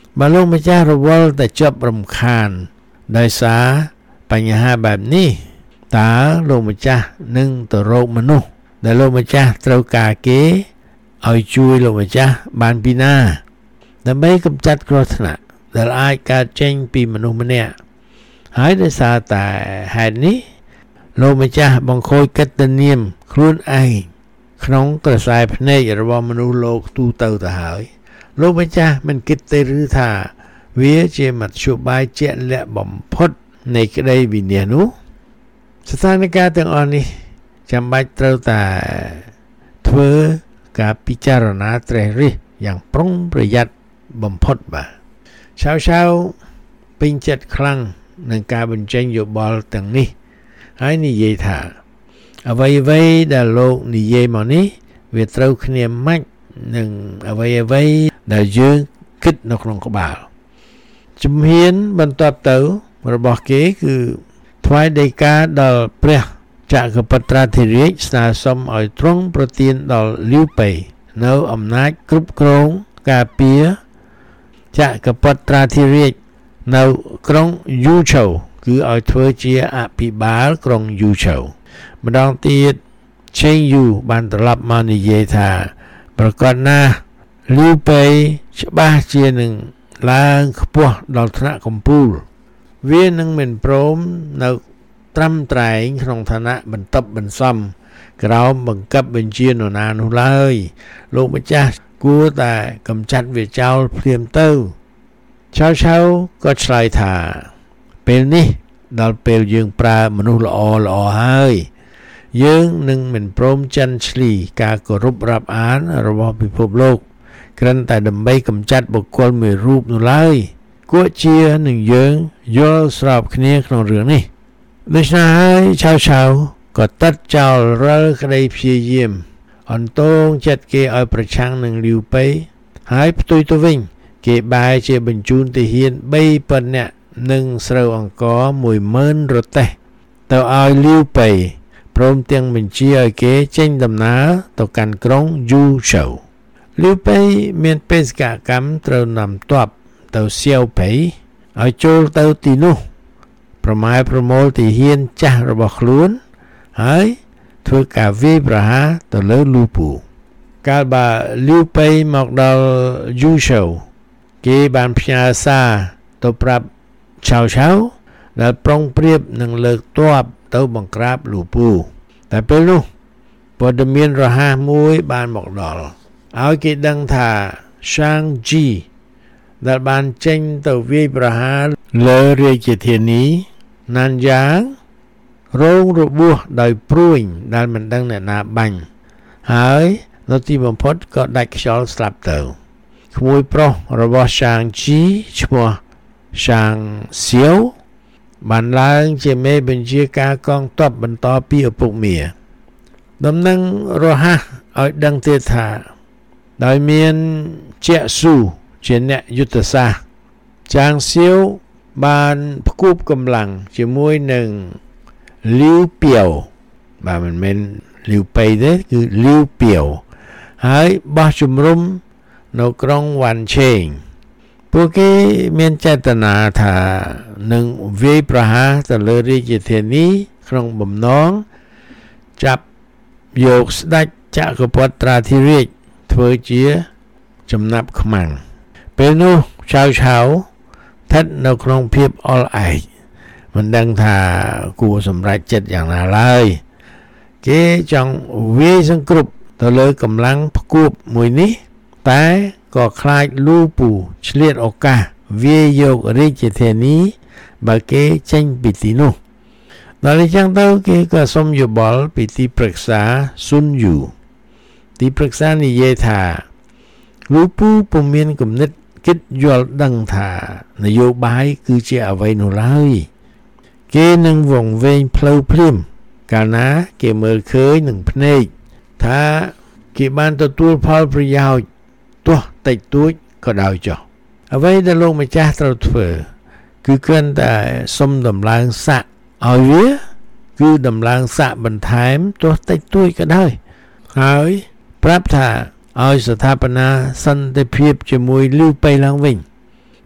បើលោកម្ចាស់រវល់តែជាប់រំខានដោយសារបញ្ហាបែបនេះតើលោកម្ចាស់នឹងទៅរកមនុស្សដែលលោកម្ចាស់ត្រូវការគេឲ្យជួយលោកម្ចាស់បានពីណាដើម្បីកម្ចាត់គ្រោះថ្នាក់ដែលអាចកើតចេញពីមនុស្សម្នាក់ហើយដោយសារតែហេតុនេះលោកម្ចាស់បង្ខូចកិត្តិនាមខ្លួនឯងក្នុងក្រសែភ្នែករបស់មនុស្សលោកទូទៅទៅហើយលោកម្ចាស់មិនគិតទេឬថាវាជាមធ្យោបាយជាក់លាក់បំផុតនៃក្តីវិនាសនោះស្ថានភាពទាំងអស់នេះចាំបាច់ត្រូវតែធ្វើការពិចារណាត្រេះរិះយ៉ាងប្រុងប្រយ័ត្នបំផុតបាទឆាវឆាវពេញចិត្តខ្លាំងនឹងការបញ្ចេញយោបល់ទាំងនេះហើយនិយាយថាអ្វីអ្វីដែលលោកនិយាយមកនេះវាត្រូវគ្នាម៉ាច់នឹងអ្វីអ្វីដែលយើងគិតនៅក្នុងក្បាលជំហានបន្ទាប់ទៅរបស់គេគឺថ្វាយដីកាដល់ព្រះចក្រពត្រាធិរាជស្នើសុំឲ្យទ្រង់ប្រទានដល់លីវប៉េនៅអំណាចគ្រប់គ្រងការពារចក្រពត្រាធិរាជនៅក្រុងយូឆូគឺឲ្យធ្វើជាអភិបាលក្រុងយូឆូម្ដងទៀតឆេងយូបានត្រឡប់មកនិយាយថាប្រកាសណាស់លីវប៉េច្បាស់ជានឹងឡើងខ្ពស់ដល់ថ្នាក់កំពូលវានឹងមិនព្រមនៅត្រឹមត្រែងក្នុងឋានៈបន្ទប់បន្សំក្រោមបង្កប់បញ្ជានរណានោះឡើយលោកម្ចាស់គួរតែកម្ចាត់វាចោលភ្លាមទៅឆាវឆាវក៏ឆ្លើយថាពេលនេះដល់ពេលយើងប្រើមនុស្សល្អល្អហើយយើងនឹងមិនព្រមចិនឆ្លីការគោរពរាប់អានរបស់ពិភពលោកគ្រាន់តែដើម្បីកម្ចាត់បុគ្គលមួយរូបនោះឡើយគួរជានឹងយើងយល់ស្របគ្នាក្នុងរឿងនេះដូច្នេះហើយឆាវឆាវក៏តាត់ចោលរាល់ក្តីព្យាយាមអន្តងចិត្តគេឲ្យប្រឆាំងនឹងលីវប៉េហើយផ្ទុយទៅវិញគេបែរជាបញ្ជូនទាហានបីពាន់នាក់និងស្រូវអង្គរមួយម៉ឺនរទេះទៅឲ្យលីវប៉េព្រមទាំងបញ្ជាឲ្យគេចេញដំណើរទៅកាន់ក្រុងយូឆូលីវប៉េមានបេសកកម្មត្រូវនាំទ័ពទៅសៀវប៉េឲ្យចូលទៅទីនោះប្រម៉ែប្រមូលទាហានចាស់របស់ខ្លួនហើយធ្វើការវាយប្រហារទៅលើលូពូកាលបើលីវប៉េមកដល់យូឆូគេបានផ្ញើសារទៅប្រាប់ឆាវឆាវដែលប្រុងប្រៀបនឹងលើកទ័ពទៅបង្ក្រាបលូពូតែពេលនោះព័ត៌មានរហ័សមួយបានមកដល់ឲ្យគេដឹងថាសាងជីដែលបានចេញទៅវាយប្រហារលើរាជធានីណានយ៉ាងរងរបួសដោយព្រួយដែលមិនដឹងអ្នកណាបាញ់ហើយនៅទីបំផុតក៏ដាច់ខ្យល់ស្លាប់ទៅក្មួយប្រុសរបស់សាងជីឈ្មោះសាងសៀវបានឡើងជាមេបញ្ជាការកងទ័ពបន្តពីឪពុកមាដំណឹងរហ័សឲ្យដឹងទៀតថាដោយមានជាស៊ូជាអ្នកយុទ្ធសាស្ត្រចាងសៀវបានផ្គូបកម្លាំងជាមួយនឹងលីវពាវបាទមិនមែនលីវប៉េទេគឺលីវពាវហើយបោះជំរំនៅក្រុងវ៉ាន់ឆេងពួកគេមានចេតនាថានឹងវាយប្រហារទៅលើរាជធានីក្នុងបំណងចាប់យកស្ដេចចក្រពត្រាធិរាជធ្វើជាចំណាប់ខ្មាំងពេលនោះឆាវឆាវស្ថិតនៅក្នុងភាពអល់ឯកមិនដឹងថាគួរសម្រេចចិត្តយ៉ាងណាឡើយគេចង់វាយសង្គ្រប់ទៅលើកម្លាំងផ្គួបមួយនេះតែក៏ខ្លាចលូពូឆ្លៀតឱកាសវាយយករាជធានីបើគេចេញពីទីនោះដល់អញ្ចឹងទៅគេក៏សុំយោបល់ពីទីប្រឹក្សាស៊ុនយូទីប្រឹក្សានិយាយថាលូពូពុំមានគំនិតគិតយល់ដឹងថានយោបាយគឺជាអ្វីនោះឡើយគេនឹងវង្វេងផ្លូវភ្លាមកាលណាគេមើលឃើញនឹងភ្នែកថាគេបានទទួលផលប្រយោជន៍ទោះតិចតួចក៏ដោយចុះអ្វីដែលលោកម្ចាស់ត្រូវធ្វើគឺគ្រាន់តែសុំដំឡើងសាក់ឲ្យវាគឺដំឡើងសាក់បន្ថែមទោះតិចតួចក៏ដោយហើយប្រាប់ថាឲ្យស្ថាបនាសន្តិភាពជាមួយលីវប៉េឡើងវិញ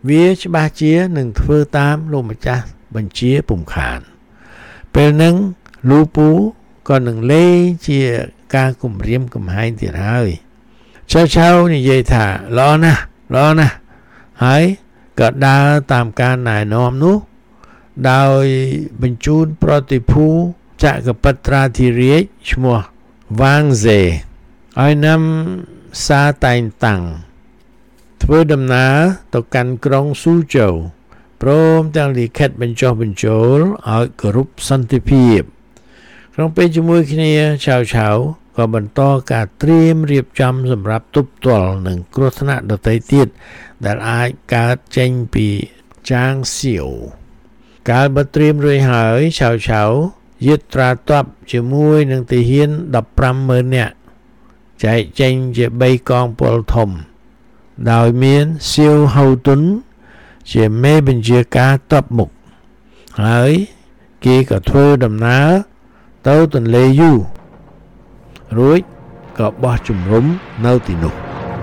វាច្បាស់ជានឹងធ្វើតាមលោកម្ចាស់បញ្ជាពុំខានពេលហ្នឹងលូពូក៏នឹងលេងជាការគំរាមកំហែងទៀតហើយឆៅឆៅនិយាយថាល្អណាស់ល្អណាស់ហើយក៏ដើរតាមការណែនាំនោះដោយបញ្ជូនប្រតិភូចក្រពត្រាធិរាជឈ្មោះវ៉ាងហ្សេឲ្យនាំសារតែងតាំងធ្វើដំណើរទៅកាន់ក្រុងស៊ូជូព្រមទាំងលិខិតបញ្ចុះបញ្ចូលឲ្យគោរពសន្តិភាពក្នុងពេលជាមួយគ្នាឆៅឆៅក៏បន្តការត្រៀមរៀបចំសម្រាប់ទប់ទល់នឹងគ្រោះថ្នាក់ដទៃទៀតដែលអាចកើតចេញពីចាងសៀវកាលបើត្រៀមរួចហើយឆៅឆៅយាត្រាទ័ពជាមួយនឹងទាហានដប់ប្រាំម៉ឺននាក់ចែកចេញជាបីកងពលធំដោយមានសៀវហៅតុនជាមេបញ្ជាការទ័ពមុខហើយគេក៏ធ្វើដំណើរទៅទន្លេយូរួចក៏បោះជំរំនៅទីនោះ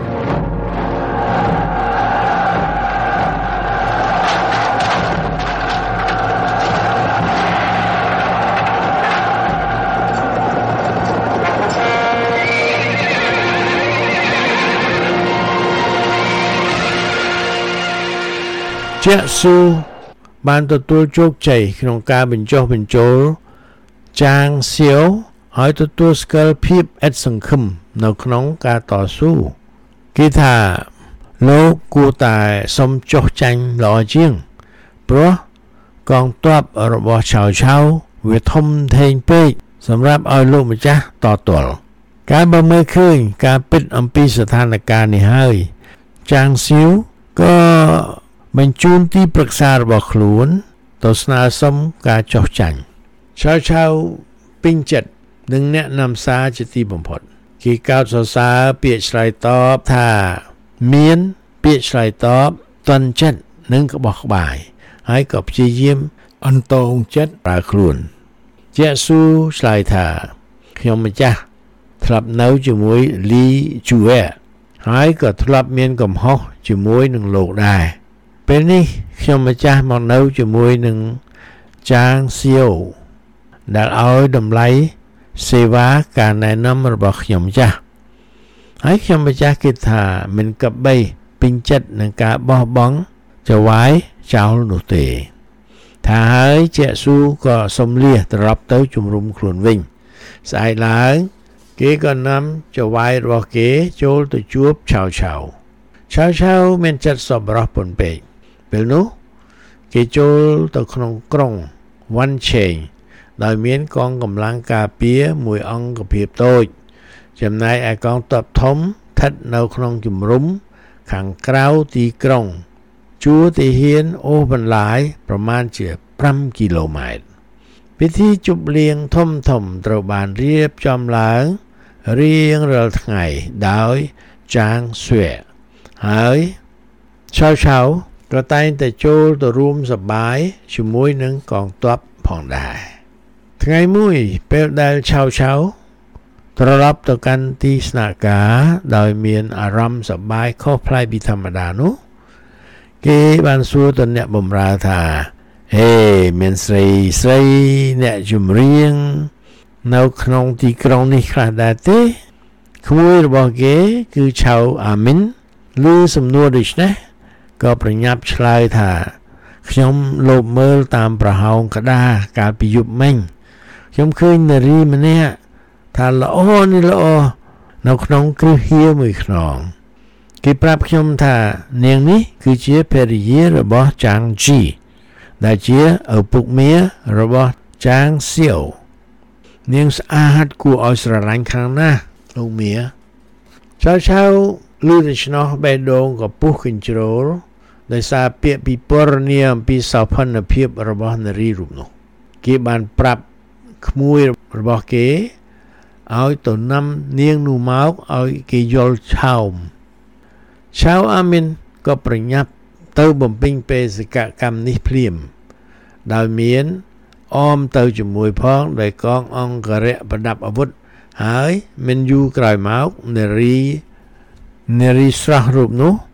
ជាស៊ូបានទទួលជោគជ័យក្នុងការបញ្ចុះបញ្ចូលចាងសៀវឲ្យទទួលស្គាល់ភាពឥតសង្ឃឹមនៅក្នុងការតស៊ូគេថាលោកគួរតែសុំចុះចាញ់ល្អជាងព្រោះកងទ័ពរបស់ឆៅឆៅវាធំធេងពេកសម្រាប់ឲ្យលោកម្ចាស់តទល់ការបើមើលឃើញការពិតអំពីស្ថានភាពនេះហើយចាងសៀវក៏បញ្ជូនទីប្រឹក្សារបស់ខ្លួនទៅស្នើសុំការចុះចាញ់ឆៅឆៅពេញចិត្តនឹងអ្នកនំសារជាទីបំផុតគេកោតសរសើរពាក្យឆ្លើយតបថាមានពាក្យឆ្លើយតបតន់ចិត្តនិងក្បោះក្បាយហើយក៏ព្យាយាមអន្តងចិត្តប្រើខ្លួនជាស៊ូឆ្លើយថាខ្ញុំម្ចាស់ធ្លាប់នៅជាមួយលីជូអែហើយក៏ធ្លាប់មានកំហុសជាមួយនឹងលោកដែរពេលនេះខ្ញុំម្ចាស់មកនៅជាមួយនឹងចាងសៀវដែលឲ្យតម្លៃសេវាការណែនាំរបស់ខ្ញុំម្ចាស់ហើយខ្ញុំម្ចាស់គិតថាមិនកបីពេញចិត្តនឹងការបោះបង់ចវាយចោលនោះទេថាហើយជាស៊ូក៏សុំលាត្រឡប់ទៅជំរុំខ្លួនវិញស្អែកឡើងគេក៏នាំចវាយរបស់គេចូលទៅជួបឆៅឆៅឆៅឆៅមានចិត្តសប្បុរសពន់ពេកពេលនោះគេចូលទៅក្នុងក្រុងវ៉ាន់ឆេងដោយមានកងកម្លាំងការពារមួយអង្គភាពតូចចំណែកឯកងទ័ពធំស្ថិតនៅក្នុងជំរំខាងក្រៅទីក្រុងជួរទាហានអូសបន្លាយប្រមាណជាប្រាំគីឡូម៉ែត្រពិធីជប់លៀងធំធំត្រូវបានរៀបចំឡើងរៀងរាល់ថ្ងៃដោយចាងស៊ុយហើយឆៅឆៅក៏តែងតែចូលទៅរួមសប្បាយជាមួយនឹងកងទ័ពផងដែរថ្ងៃមួយពេលដែលឆៅឆៅត្រឡប់ទៅកាន់ទីស្នាក់ការដោយមានអារម្មណ៍សប្បាយខុសប្លែកពីធម្មតានោះគេបានសួរទៅអ្នកបម្រើថាហេមានស្រីស្រីអ្នកចម្រៀងនៅក្នុងទីក្រុងនេះខ្លះដែរទេក្មួយរបស់គេគឺឆៅអាមីនឮសំណួរដូចនេះក៏ប្រញាប់ឆ្លើយថាខ្ញុំលបមើលតាមប្រហោងក្តារកាលពីយប់មិញខ្ញុំឃើញនារីម្នាក់ថាល្អនេះល្អនៅក្នុងគ្រឹះហៀមួយខ្នងគេប្រាប់ខ្ញុំថានាងនេះគឺជាភរិយារបស់ចាងជីដែលជាឪពុកមារបស់ចាងសៀវនាងស្អាតគួរឲ្យស្រឡាញ់ខ្លាំងណាស់លោកមាឆៅឆៅលឺដូច្នោះបេះដូងក៏ពុះកញ្ជ្រោលដោយសារពាក្យពិពណ៌នាអំពីសោភ័ណភាពរបស់នារីរូបនោះគេបានប្រាប់ក្មួយរបស់គេឲ្យទៅនាំនាងនោះមកឲ្យគេយល់ឆោមឆៅអាមីនក៏ប្រញាប់ទៅបំពេញបេសកកម្មនេះភ្លាមដោយមានអមទៅជាមួយផងដោយកងអង្គរៈប្រដាប់អាវុធហើយមិនយូរក្រោយមកនារីនារីស្រស់រូបនោះ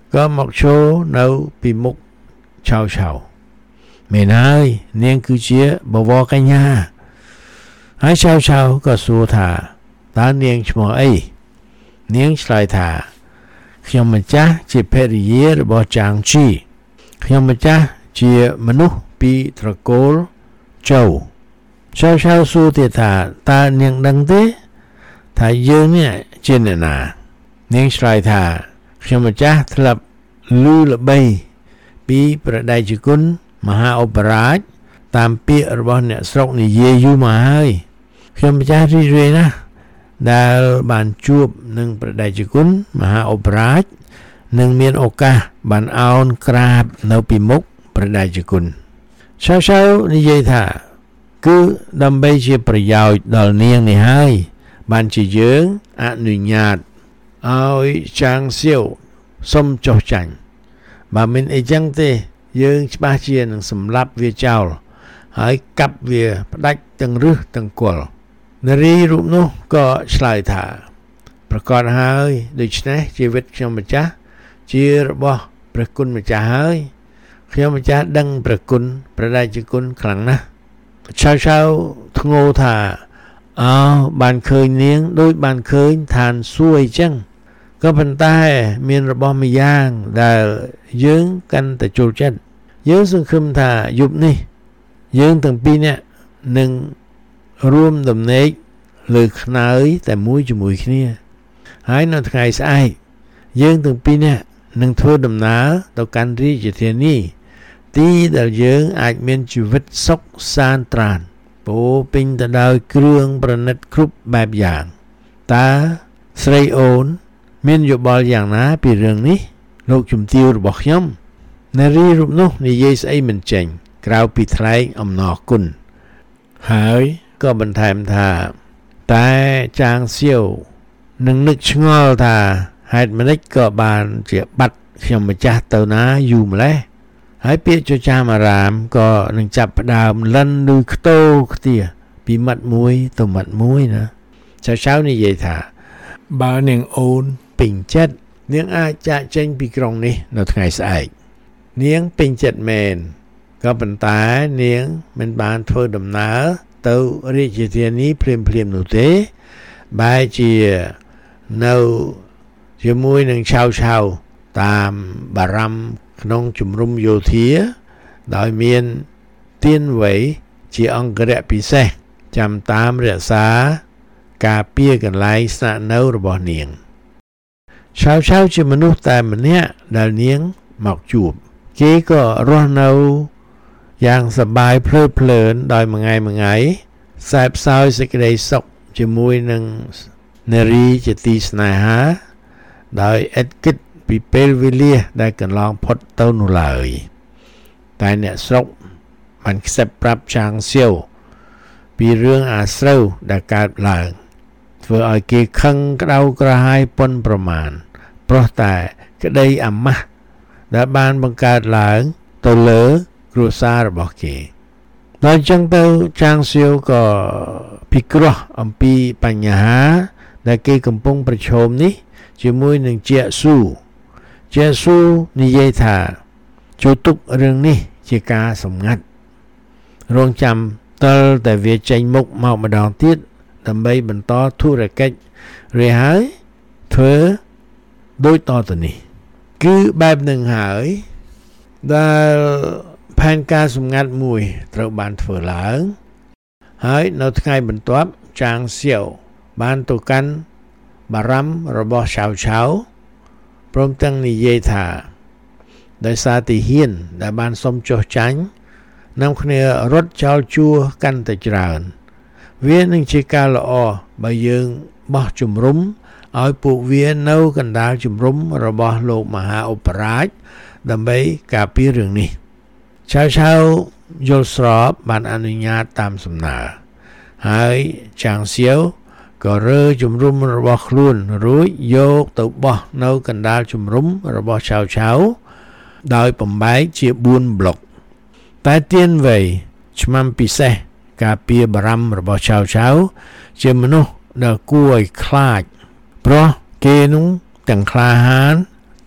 ก็មកចូលនៅពីមុខឆៅឆៅមែនហើយនាងគឺជាបវរកញ្ញាហើយឆៅឆៅក៏សួរថាតើនាងឈ្មោះអីនាងឆ្លើយថាខ្ញុំម្ចាស់ជាភរិយារបស់ចាងជីខ្ញុំម្ចាស់ជាមនុស្សពីត្រកូលជូឆៅឆៅសួរទៀតថាតើនាងដឹងទេថាយើងនេះជាអ្នកណានាងឆ្លើយថាខ្ញុំម្ចាស់ធ្លាប់ឮល្បីពីព្រះដេចគុណមហាឧបរាជតាមពាក្យរបស់អ្នកស្រុកនិយាយយូរមកហើយខ្ញុំម្ចាស់រីករាយណាស់ដែលបានជួបនឹងព្រះដេចគុណមហាឧបរាជនិងមានឱកាសបានអោនក្រាបនៅពីមុខព្រះដេចគុណឆៅឆៅនិយាយថាគឺដើម្បីជាប្រយោជន៍ដល់នាងនេះហើយបានជាយើងអនុញ្ញាតឲ្យចាងសៀវសុំចុះចាញ់បើមិនអីចឹងទេយើងច្បាស់ជានឹងសម្លាប់វាចោលហើយកាប់វាផ្ដាច់ទាំងរឹសទាំងគល់នារីរូបនោះក៏ឆ្លើយថាប្រកាសហើយដូច្នេះជីវិតខ្ញុំម្ចាស់ជារបស់ព្រះគុណម្ចាស់ហើយខ្ញុំម្ចាស់ដឹងព្រះគុណព្រះដេចគុណខ្លាំងណាស់ឆៅឆៅធ្ងោថាអោបានឃើញនាងដូចបានឃើញឋានសួគ៌អញ្ចឹងក៏ប៉ុន្តែមានរបស់មួយយ៉ាងដែលយើងកាន់តែចូលចិត្តយើងសង្ឃឹមថាយប់នេះយើងទាំងពីរនាក់នឹងរួមដំណេកលើខ្នើយតែមួយជាមួយគ្នាហើយនៅថ្ងៃស្អែកយើងទាំងពីរនាក់នឹងធ្វើដំណើរទៅកាន់រាជធានីទីដែលយើងអាចមានជីវិតសុខសាន្តត្រានពោពេញទៅដោយគ្រឿងប្រណិតគ្រប់បែបយ៉ាងតើស្រីអូនមានយោបល់យ៉ាងណាពីរឿងនេះលោកជំទាវរបស់ខ្ញុំនារីរូបនោះនិយាយស្អីមិនចេញក្រៅពីថ្លែងអំណរគុណហើយក៏បន្ថែមថាតែចាងសៀវនឹងនឹកឆ្ងល់ថាហេតុម៉េចក៏បានជាបាត់ខ្ញុំម្ចាស់ទៅណាយូរម្ល៉េះហើយពាក្យចចាមអារាមក៏នឹងចាប់ផ្ដើមលិនឬខ្ទោខ្ទាពីមាត់មួយទៅមាត់មួយណាចៅចៅនិយាយថាបើនាងអូនពេញចិត្តនាងអាចចាកចេញពីក្រុងនេះនៅថ្ងៃស្អែកនាងពេញចិត្តមែនក៏ប៉ុន្តែនាងមិនបានធ្វើដំណើរទៅរាជធានីភ្លាមភ្លាមនោះទេបែរជានៅជាមួយនឹងឆៅឆៅតាមបារម្ភក្នុងជំរំយោធាដោយមានទានវ័យជាអង្គរៈពិសេសចាំតាមរក្សាការពារកន្លែងស្នាក់នៅរបស់នាងឆៅឆៅជាមនុស្សតែម្នាក់ដែលនាងមកជួបគេក៏រស់នៅយ៉ាងសប្បាយភ្លើតភ្លើនដោយមួយថ្ងៃមួយថ្ងៃសែបសោយសេចក្តីសុខជាមួយនឹងនារីជាទីស្នេហាដោយឥតគិតពីពេលវេលាដែលកន្លងផុតទៅនោះឡើយតែអ្នកស្រុកបានខ្សឹបប្រាប់ចាងសៀវពីរឿងអាស្រូវដែលកើតឡើងធ្វើឲ្យគេខឹងក្តៅក្រហាយប៉ុនប្រមាណព្រោះតែក្តីអាម៉ាស់ដែលបានបង្កើតឡើងទៅលើគ្រួសាររបស់គេដល់ចឹងទៅចាងសៀវក៏ពិគ្រោះអំពីបញ្ហាដែលគេកំពុងប្រឈមនេះជាមួយនឹងជាស៊ូជាស៊ូនិយាយថាចូលទុករឿងនេះជាការសម្ងាត់រងចាំតើតែវាចេញមុខមកម្ដងទៀតដើម្បីបន្តធុរកិច្ចឬហើយធ្វើដូចតទៅនេះគឺបែបនឹងហើយដែលផែនការសម្ងាត់មួយត្រូវបានធ្វើឡើងហើយនៅថ្ងៃបន្ទាប់ចាងសៀវបានទៅកាន់បារម្ភរបស់ឆៅឆៅព្រមទាំងនិយាយថាដោយសារទីហ៊ានដែលបានសុំចុះចាញ់នាំគ្នារត់ចោលជួរកាន់តែច្រើនវានឹងជាការល្អបើយើងបោះជំរុំឲ្យពួកវានៅកណ្ដាលជំរុំរបស់លោកមហាឧបរាជដើម្បីការពាររឿងនេះឆៅឆៅយល់ស្របបានអនុញ្ញាតតាមសំណើហើយចាងសៀវក៏រើជំរុំរបស់ខ្លួនរួចយកទៅបោះនៅកណ្ដាលជំរុំរបស់ឆៅឆៅដោយបំបែកជាបួនប្លុកតែទៀនវ័យឆ្មាំពិសេសការពារបារម្ភរបស់ឆៅឆៅជាមនុស្សដែលគួរឲ្យខ្លាចព្រោះគេនោះទាំងក្លាហាន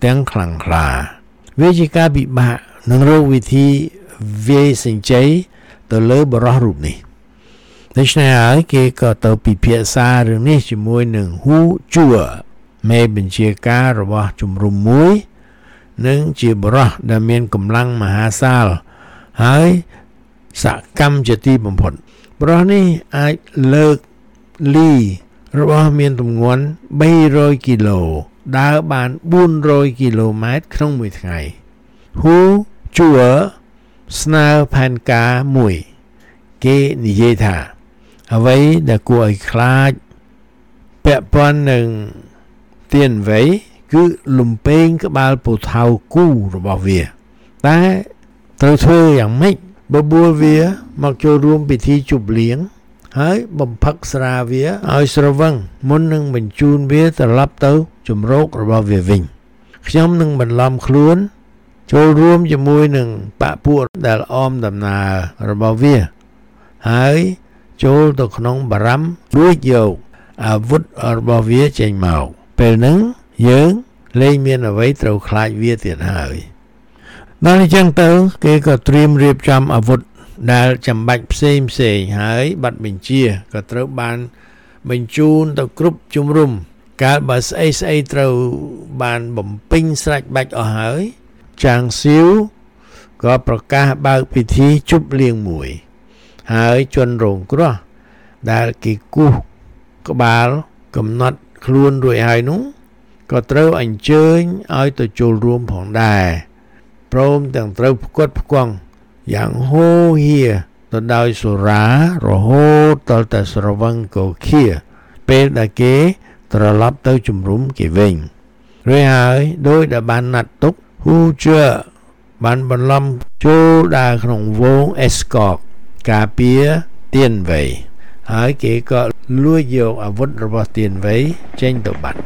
ទាំងខ្លាំងក្លាវាជាការពិបាកនឹងរកវិធីវាយសញ្ជ័យទៅលើបរិះរូបនេះដូច្នេះហើយគេក៏ទៅពិភាក្សារឿងនេះជាមួយនឹងហ៊ូជួមេបញ្ជាការរបស់ជំរំមួយនិងជាបរិះដែលមានកម្លាំងមហាសាលហើយសកម្មជាទីបំផុតបរិះនេះអាចលើកលីរបស់មានទម្ងន់300គីឡូដើរបាន400គីឡូម៉ែត្រក្នុងមួយថ្ងៃហ៊ូជួស្នើផែនការមួយគេនិយាយថាអ្វីដែលគួរឲ្យខ្លាចពាក់ព័ន្ធនឹងទៀនវ័យគឺលំពេងក្បាលពូថៅគូរបស់វាតែត្រូវធ្វើយ៉ាងម៉េចបបួលវាមកចូលរួមពិធីជប់លៀងហើយបំផឹកស្រាវាឲ្យស្រវឹងមុននឹងបញ្ជូនវាត្រឡប់ទៅជំរករបស់វាវិញខ្ញុំនឹងបន្លំខ្លួនចូលរួមជាមួយនឹងបពួកដែលអមដំណើររបស់វាហើយចូលទៅក្នុងបារម្ភរួចយកអាវុធរបស់វាចេញមកពេលហ្នឹងយើងលែងមានអ្វីត្រូវខ្លាចវាទៀតហើយដល់អញ្ចឹងទៅគេក៏ត្រៀមរៀបចំអាវុធដែលចាំបាច់ផ្សេងផ្សេងហើយបាត់បញ្ជាក៏ត្រូវបានបញ្ជូនទៅគ្រប់ជំរំកាលបើស្អីស្អីត្រូវបានបំពេញស្រេចបាច់អស់ហើយចាងសៀវក៏ប្រកាសបើកពិធីជប់លៀងមួយហើយជនរងគ្រោះដែលគេគូសក្បាលកំណត់ខ្លួនរួចហើយនោះក៏ត្រូវអញ្ជើញឲ្យទៅចូលរួមផងដែរព្រមទាំងត្រូវផ្គត់ផ្គង់យ៉ាងហូរហៀទៅដោយសូរ៉ារហូតដល់តែស្រវឹងកខៀពេលដែលគេត្រឡប់ទៅជំរុំគេវិញរួចហើយដោយដែលបានណាត់ទុកហ៊ូជើបានបន្លំចូលដើរក្នុងវងអេសកតការពារទៀនវ័យហើយគេក៏លួចយកអាវុធរបស់ទៀនវ័យចេញទៅបាត់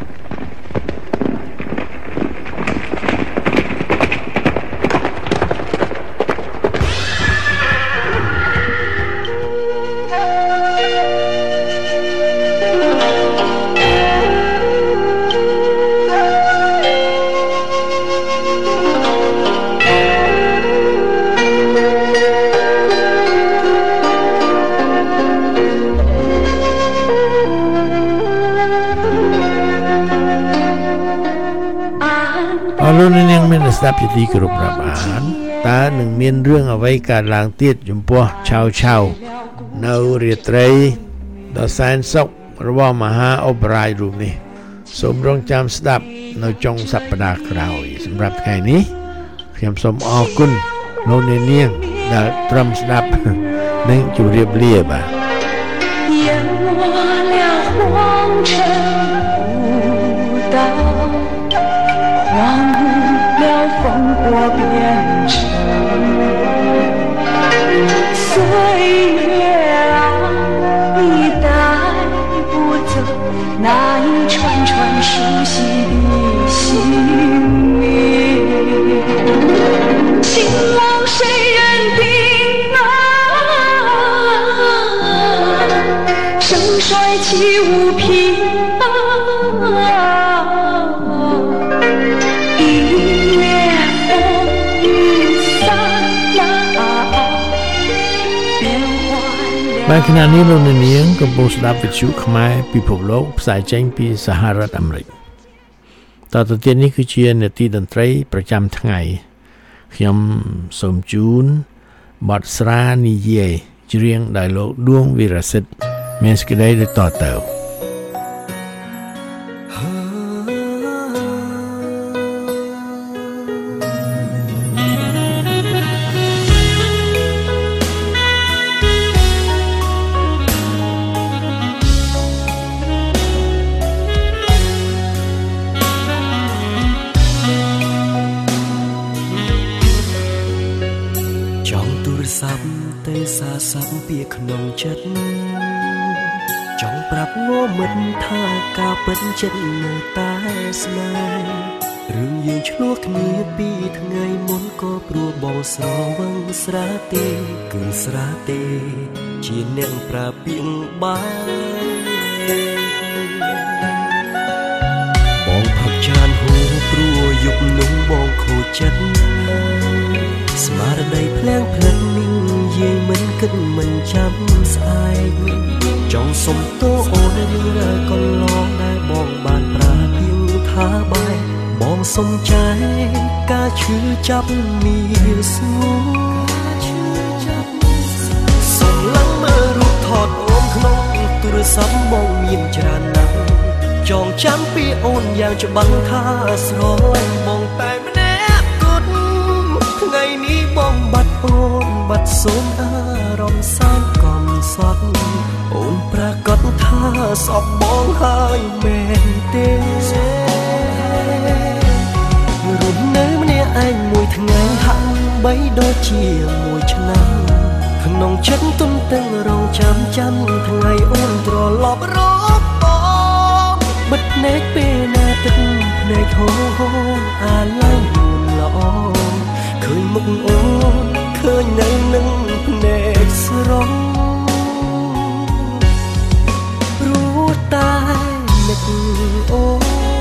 ស្ដាប់ជាទីគោរពរាប់អានតើនឹងមានរឿងអ្វីកើតឡើងទៀតចំពោះឆៅឆៅនៅរាត្រីដ៏សែនសុខរបស់មហាអូបរាជរូបនេះសូមរងចាំស្ដាប់នៅចុងសប្តាហ៍ក្រោយសម្រាប់ថ្ងៃនេះខ្ញុំសូមអរគុណលោកអ្នកនាងដែលត្រឹមស្ដាប់និងជម្រាបលាបាទ风波变成岁月啊，你带不走那一串串熟悉的姓名。情往谁人定啊？盛衰起无凭啊。 បានខណៈនេះលោកអ្នកនាងកំពុងស្ដាប់វិទ្យុខ្មែរពិភពលោកផ្សាយចេញពីសហរដ្ឋអាមេរិកតទៅទៀតនេះគឺជានាទីតន្ត្រីប្រចាំថ្ងៃខ្ញុំសូមជូនបទស្រានិយាយច្រៀងដោយលោកដួងវីរសិទ្ធមានសេចក្តីដូចតទៅពីក្នុងចិត្តចង់ប្រាប់ងមិត្តថាការពិតចិត្តនៅតែស្នេហ៍រឿងយើងឆ្លោះគ្នាពីថ្ងៃមុនក៏ព្រោះបងស្រវឹងស្រាទេគឺស្រាទេជាអ្នកប្រាពីងបាយបងផឹកចានហូរព្រោះយយប់នោះបងខូចចិត្តស្មារតីភ្លាំងភ្លឹងនឹងយាយមិនគិតមិនចាំស្អែកចង់សុំទោសអូនរឿងរ៉ាវកន្លងដែលបងបានប្រាទៀងថាបែបបងសុំចែកការឈឺចាប់មានស្ងួនសុំឡើងមើលរូបថតអូនក្នុងទូរស័ព្ទបងមានច្រើនណាស់ចងចាំពីអូនយ៉ាងច្បាស់ថាស្រឡាញ់បងតែម្នាក់គត់ថ្ងៃនេះបងបាត់អូនបាត់សូមអារម្មណ៍សែនកំសត់អូនប្រកាសថាសពបងហើយមែនទេរស់នៅម្នាក់ឯងមួយថ្ងៃហាក់បីដូចជាមួយឆ្នាំក្នុងចិត្តទុំទឹងរងចាំចាំថ្ងៃអូនត្រឡប់រកបងបិទភ្នែកពេលណាទឹកភ្នែកហូរអាឡ័យយួនល្អឃើញមុខអូនឃើញនៅនឹងភ្នែកស្រងព្រោះតែនឹកអូន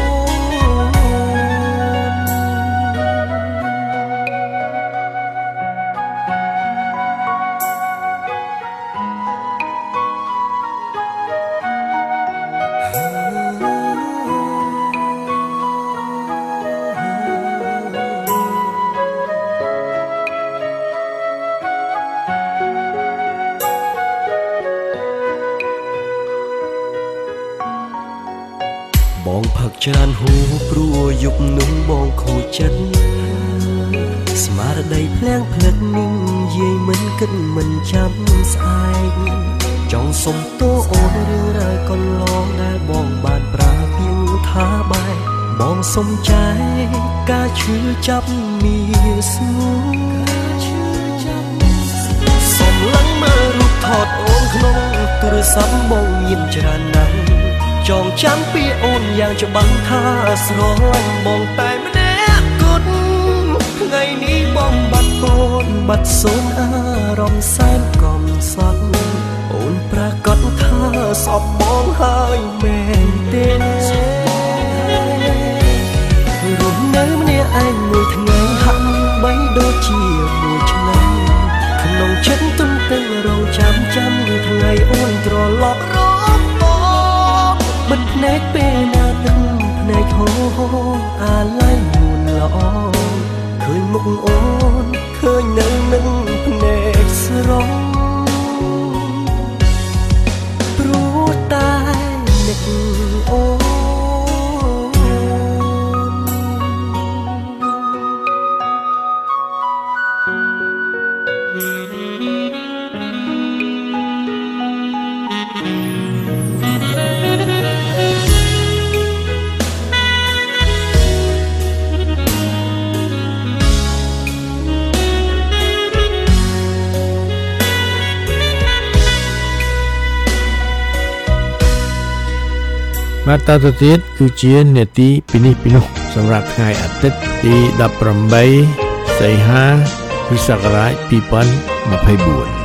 បងផឹកច្រើនហូរព្រោះយប់នោះបងខូចចិត្តស្មារតីភ្លាំងភ្លឹកនឹងយាយមិនគិតមិនចាំស្អែកចង់សុំទោសអូនរឿងរ៉ាវកន្លងដែលបងបានប្រាទៀងថាបែបបងសុំចែកការឈឺចាប់មានស្ងួនសុំឡើងមើលរូបថតអូនក្នុងទូរស័ព្ទបងមានច្រើនណាស់ចងចាំពីអូនយ៉ាងច្បាស់ថាស្រឡាញ់បងតែម្នាក់គត់ថ្ងៃនេះបងបាត់អូនបាត់សូនអារម្មណ៍សែនកំសត់អូនប្រកាសថាសពបងហើយមែនទេរស់នៅម្នាក់ឯងមួយថ្ងៃហាក់បីដូចជាមួយឆ្នាំក្នុងចិត្តទុំទឹងរងចាំចាំថ្ងៃអូនត្រឡប់រកបិទភ្នែកពេលណាទឹកភ្នែកហូរអាឡ័យយួនល្អឃើញមុខអូនឃើញនៅនឹងភ្នែកស្រងព្រោះតែនឹកអូនបាទតទៅទៀតគឺជានេតិពីនេះពីនោះសម្រាប់ថ្ងៃអាទិត្យទីដប់ប្រាំបីសីហាគ្រិស្តសករាជពីរពាន់ម្ភៃបួន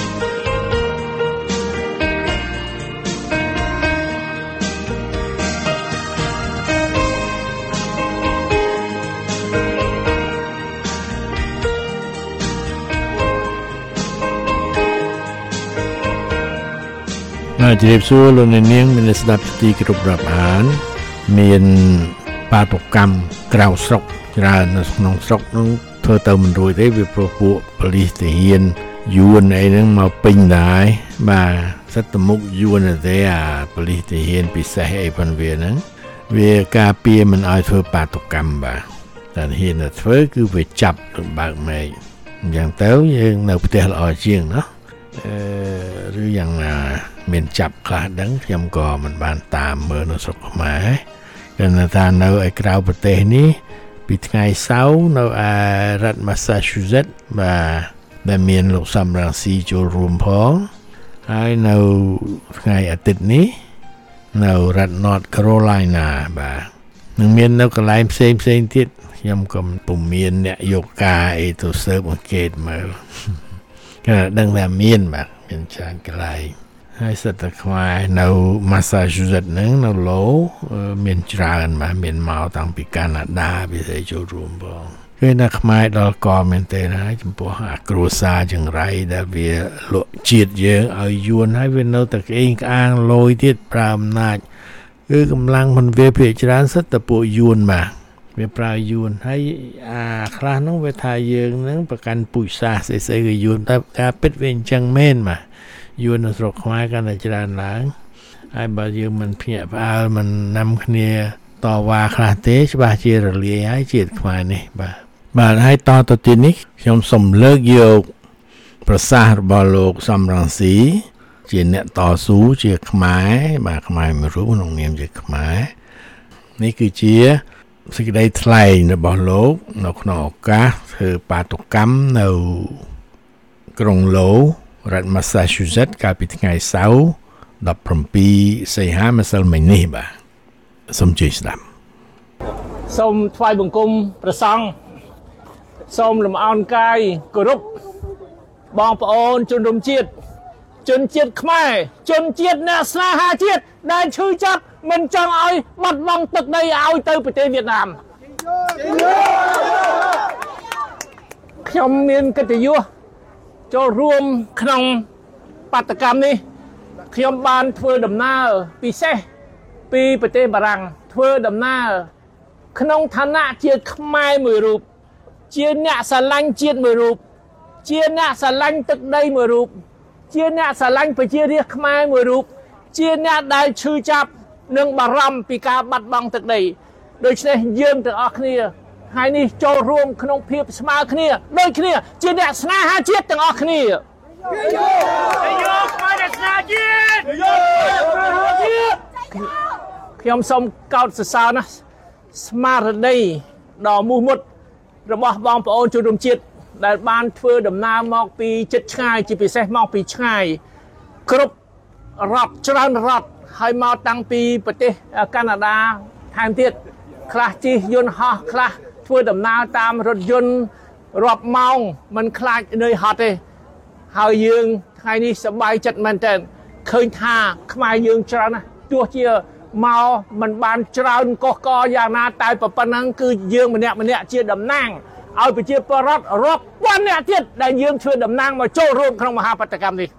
ជម្រាបសួរលោកអ្នកនាងមានស្ដាប់ទីគ្រប់រាប់អានមានបាតុកម្មក្រៅស្រុកច្រើននៅក្នុងស្រុកនឹងធ្វើទៅមិនរួចទេវាព្រោះពួកប៉ូលីសទាហានយួនអីហ្នឹងមកពេញដែរបាទសិតតមុខយួនទេអាប៉ូលីសទាហានពិសេសអីប៉ុនវាហ្នឹងវាការពារមិនឲ្យធ្វើបាតុកម្មបាទតែហ៊ានតែធ្វើគឺវាចាប់ទៅបើកមេឃអញ្ចឹងទៅយើងនៅផ្ទះល្អជាងណាអឺឬយ៉ាងណាមានចាប់ខ្លះដឹងខ្ញុំក៏មិនបានតាមមើលនៅស្រុកខ្មែរគឺថានៅឯក្រៅប្រទេសនេះពីថ្ងៃសៅរ៍នៅឯរដ្ឋ Massachusetts បាទដែលមានលោកសំរងស៊ីចូលរួមផងហើយនៅថ្ងៃអាទិត្យនេះនៅរដ្ឋ North Carolina បាទនឹងមាននៅកន្លែងផ្សេងផ្សេងទៀតខ្ញុំក៏ពុំមានអ្នកយកការអីទៅស៊ើបអង្កេតមើលគេដឹងថាមានបាទមានច្រើនកន្លែងហើយសិតតែខ្មែរនៅ Massachusetts ហ្នឹងនៅលោមានច្រើនមកមានមកតាំងពីកាណាដាពិសេសចូលរួមបងគឺនៅខ្មែរដល់កមែនទេហើយចំពោះអាគ្រួសារចង្រៃដែលវាលក់ជាតិយើងឲ្យយួនហើយវានៅតែក្អេងក្អាងលយទៀតប្រើអំណាចគឺកម្លាំងមិនវាភាគច្រើនសិតតែពួកយួនមកវាប្រើយួនហើយអាខ្លះហ្នឹងវាថាយើងហ្នឹងប្រកាន់ពូជសាសន៍ស្អីៗគឺយួនតែការពិតវាអញ្ចឹងមែនមកយួននៅស្រុកខ្មែរកាន់តែច្រើនឡើងហើយបើយើងមិនភ្ញាក់ផ្អើលមិននាំគ្នាតវ៉ាខ្លះទេច្បាស់ជារលាយហើយជាតិខ្មែរនេះបាទបាទហើយតទៅទីនេះខ្ញុំសូមលើកយកប្រសាសន៍របស់លោកសំរងស៊ីជាអ្នកតស៊ូជាខ្មែរបាទខ្មែរមួយរូបក្នុងនាមជាខ្មែរនេះគឺជាសេចក្តីថ្លែងរបស់លោកនៅក្នុងឱកាសធ្វើបាតុកម្មនៅក្រុងឡូរដ្ឋ Massachusetts កាលពីថ្ងៃសៅរ៍ដប់ប្រាំពីរសីហាម្សិលមិញនេះបាទសូមជួយស្ដាប់សូមថ្វាយបង្គំព្រះសង្ឃសូមលំអរកាយគោរពបងប្អូនជនរួមជាតិជនជាតិខ្មែរជនជាតិអ្នកស្នេហាជាតិដែលឈឺចាប់មិនចង់ឲ្យបាត់បង់ទឹកដីឲ្យទៅប្រទេសវៀតណាមខ្ញុំមានកិត្តិយសចូលរួមក្នុងបាតុកម្មនេះខ្ញុំបានធ្វើដំណើរពិសេសពីប្រទេសបារាំងធ្វើដំណើរក្នុងឋានៈជាខ្មែរមួយរូបជាអ្នកស្រឡាញ់ជាតិមួយរូបជាអ្នកស្រឡាញ់ទឹកដីមួយរូបជាអ្នកស្រឡាញ់ប្រជារាស្ត្រខ្មែរមួយរូបជាអ្នកដែលឈឺចាប់និងបារម្ភពីការបាត់បង់ទឹកដីដូច្នេះយើងទាំងអស់គ្នាថ្ងៃនេះចូលរួមក្នុងភាពស្មើគ្នាដូចគ្នាជាអ្នកស្នេហាជាតិទាំងអស់គ្នាខ្ញុំសូមកោតសរសើរណាស់ស្មារតីដ៏មោះមុតរបស់បងប្អូនជនរួមជាតិដែលបានធ្វើដំណើរមកពីជិតឆ្ងាយជាពិសេសមកពីឆ្ងាយគ្រប់រដ្ឋច្រើនរដ្ឋហើយមកតាំងពីប្រទេសកាណាដាថែមទៀតខ្លះជិះយន្តហោះខ្លះធ្វើដំណើរតាមរថយន្តរាប់ម៉ោងមិនខ្លាចនឿយហត់ទេហើយយើងថ្ងៃនេះសប្បាយចិត្តមែនទែនឃើញថាខ្មែរយើងច្រើនណាស់ទោះជាមកមិនបានច្រើនកុសកយ៉ាងណាតែប៉ុណ្ណឹងគឺយើងម្នាក់ម្នាក់ជាតំណាងឲ្យប្រជាពលរដ្ឋរាប់ពាន់នាក់ទៀតដែលយើងធ្វើតំណាងមកចូលរួមក្នុងមហាបាតុកម្មនេះ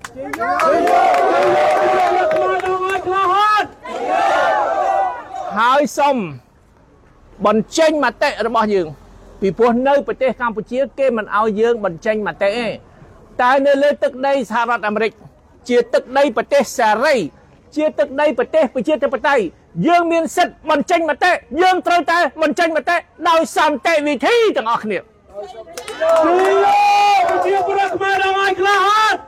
ហើយសូមបញ្ចេញមតិរបស់យើងពីព្រោះនៅប្រទេសកម្ពុជាគេមិនឲ្យយើងបញ្ចេញមតិទេតែនៅលើទឹកដីសហរដ្ឋអាមេរិកជាទឹកដីប្រទេសសេរីជាទឹកដីប្រទេសប្រជាធិបតេយ្យយើងមានសិទ្ធិបញ្ចេញមតិយើងត្រូវតែបញ្ចេញមតិដោយសន្តិវិធីទាំងអស់គ្នាជាប្រកបដល់ឲ្យក្លាហាន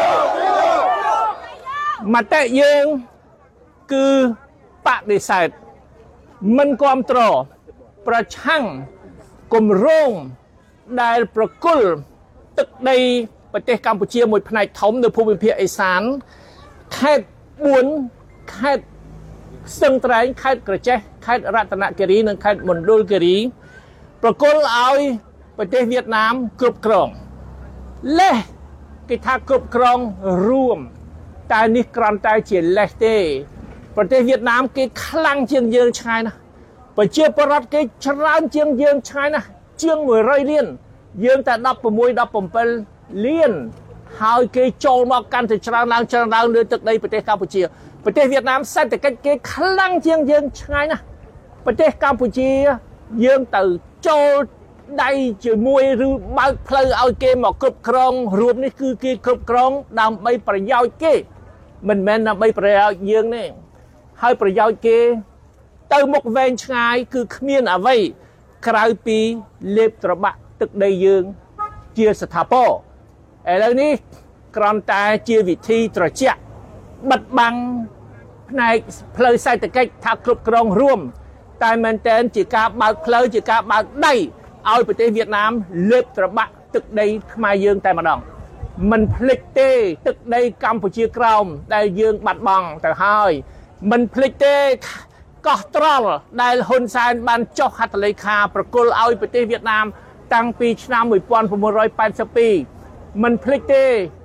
មតិយើងគឺបដិសេធមិនគ្រប់គ្រងប្រឆាំងគម្រោងដែលប្រគល់ទឹកដីប្រទេសកម្ពុជាមួយផ្នែកធំនៅភូមិភាគឦសានខេត្តបួនខេត្តស្ទឹងត្រែងខេត្តក្រចេះខេត្តរតនគិរីនិងខេត្តមណ្ឌលគិរីប្រគល់ឲ្យប្រទេសវៀតណាមគ្រប់គ្រងលេសគេថាគ្រប់គ្រងរួមតែនេះគ្រាន់តែជាលេសទេប្រទេសវៀតណាមគេខ្លាំងជាងយើងឆ្ងាយណាស់ប្រជាពលរដ្ឋគេច្រើនជាងយើងឆ្ងាយណាស់ជាងមួយរយលានយើងតែដប់ប្រាំមួយ ដប់ប្រាំbảyលានហើយគេចូលមកកាន់តែច្រើនឡើងច្រើនឡើងលើទឹកដីប្រទេសកម្ពុជាប្រទេសវៀតណាមសេដ្ឋកិច្ចគេខ្លាំងជាងយើងឆ្ងាយណាស់ប្រទេសកម្ពុជាយើងទៅចូលដៃជាមួយឬបើកផ្លូវឲ្យគេមកគ្រប់គ្រងរួមនេះគឺគេគ្រប់គ្រងដើម្បីប្រយោជន៍គេមិនមែនដើម្បីប្រយោជន៍យើងទេហើយប្រយោជន៍គេទៅមុខវែងឆ្ងាយគឺគ្មានអ្វីក្រៅពីលេបត្របាក់ទឹកដីយើងជាស្ថាពរឥឡូវនេះគ្រាន់តែជាវិធីត្រជាក់បិទបាំងផ្នែកផ្លូវសេដ្ឋកិច្ចថាគ្រប់គ្រងរួមតែមែនតែនជាការបើកផ្លូវជាការបើកដៃឲ្យប្រទេសវៀតណាមលេបត្របាក់ទឹកដីខ្មែរយើងតែម្ដងមិនភ្លេចទេទឹកដីកម្ពុជាក្រោមដែលយើងបាត់បង់ទៅហើយមិនភ្លេចទេកោះត្រល់ដែលហ៊ុនសែនបានចុះហត្ថលេខាប្រគល់ឲ្យប្រទេសវៀតណាមតាំងពីឆ្នាំmột nghìn chín trăm tám mươi haiមិនភ្លេចទេ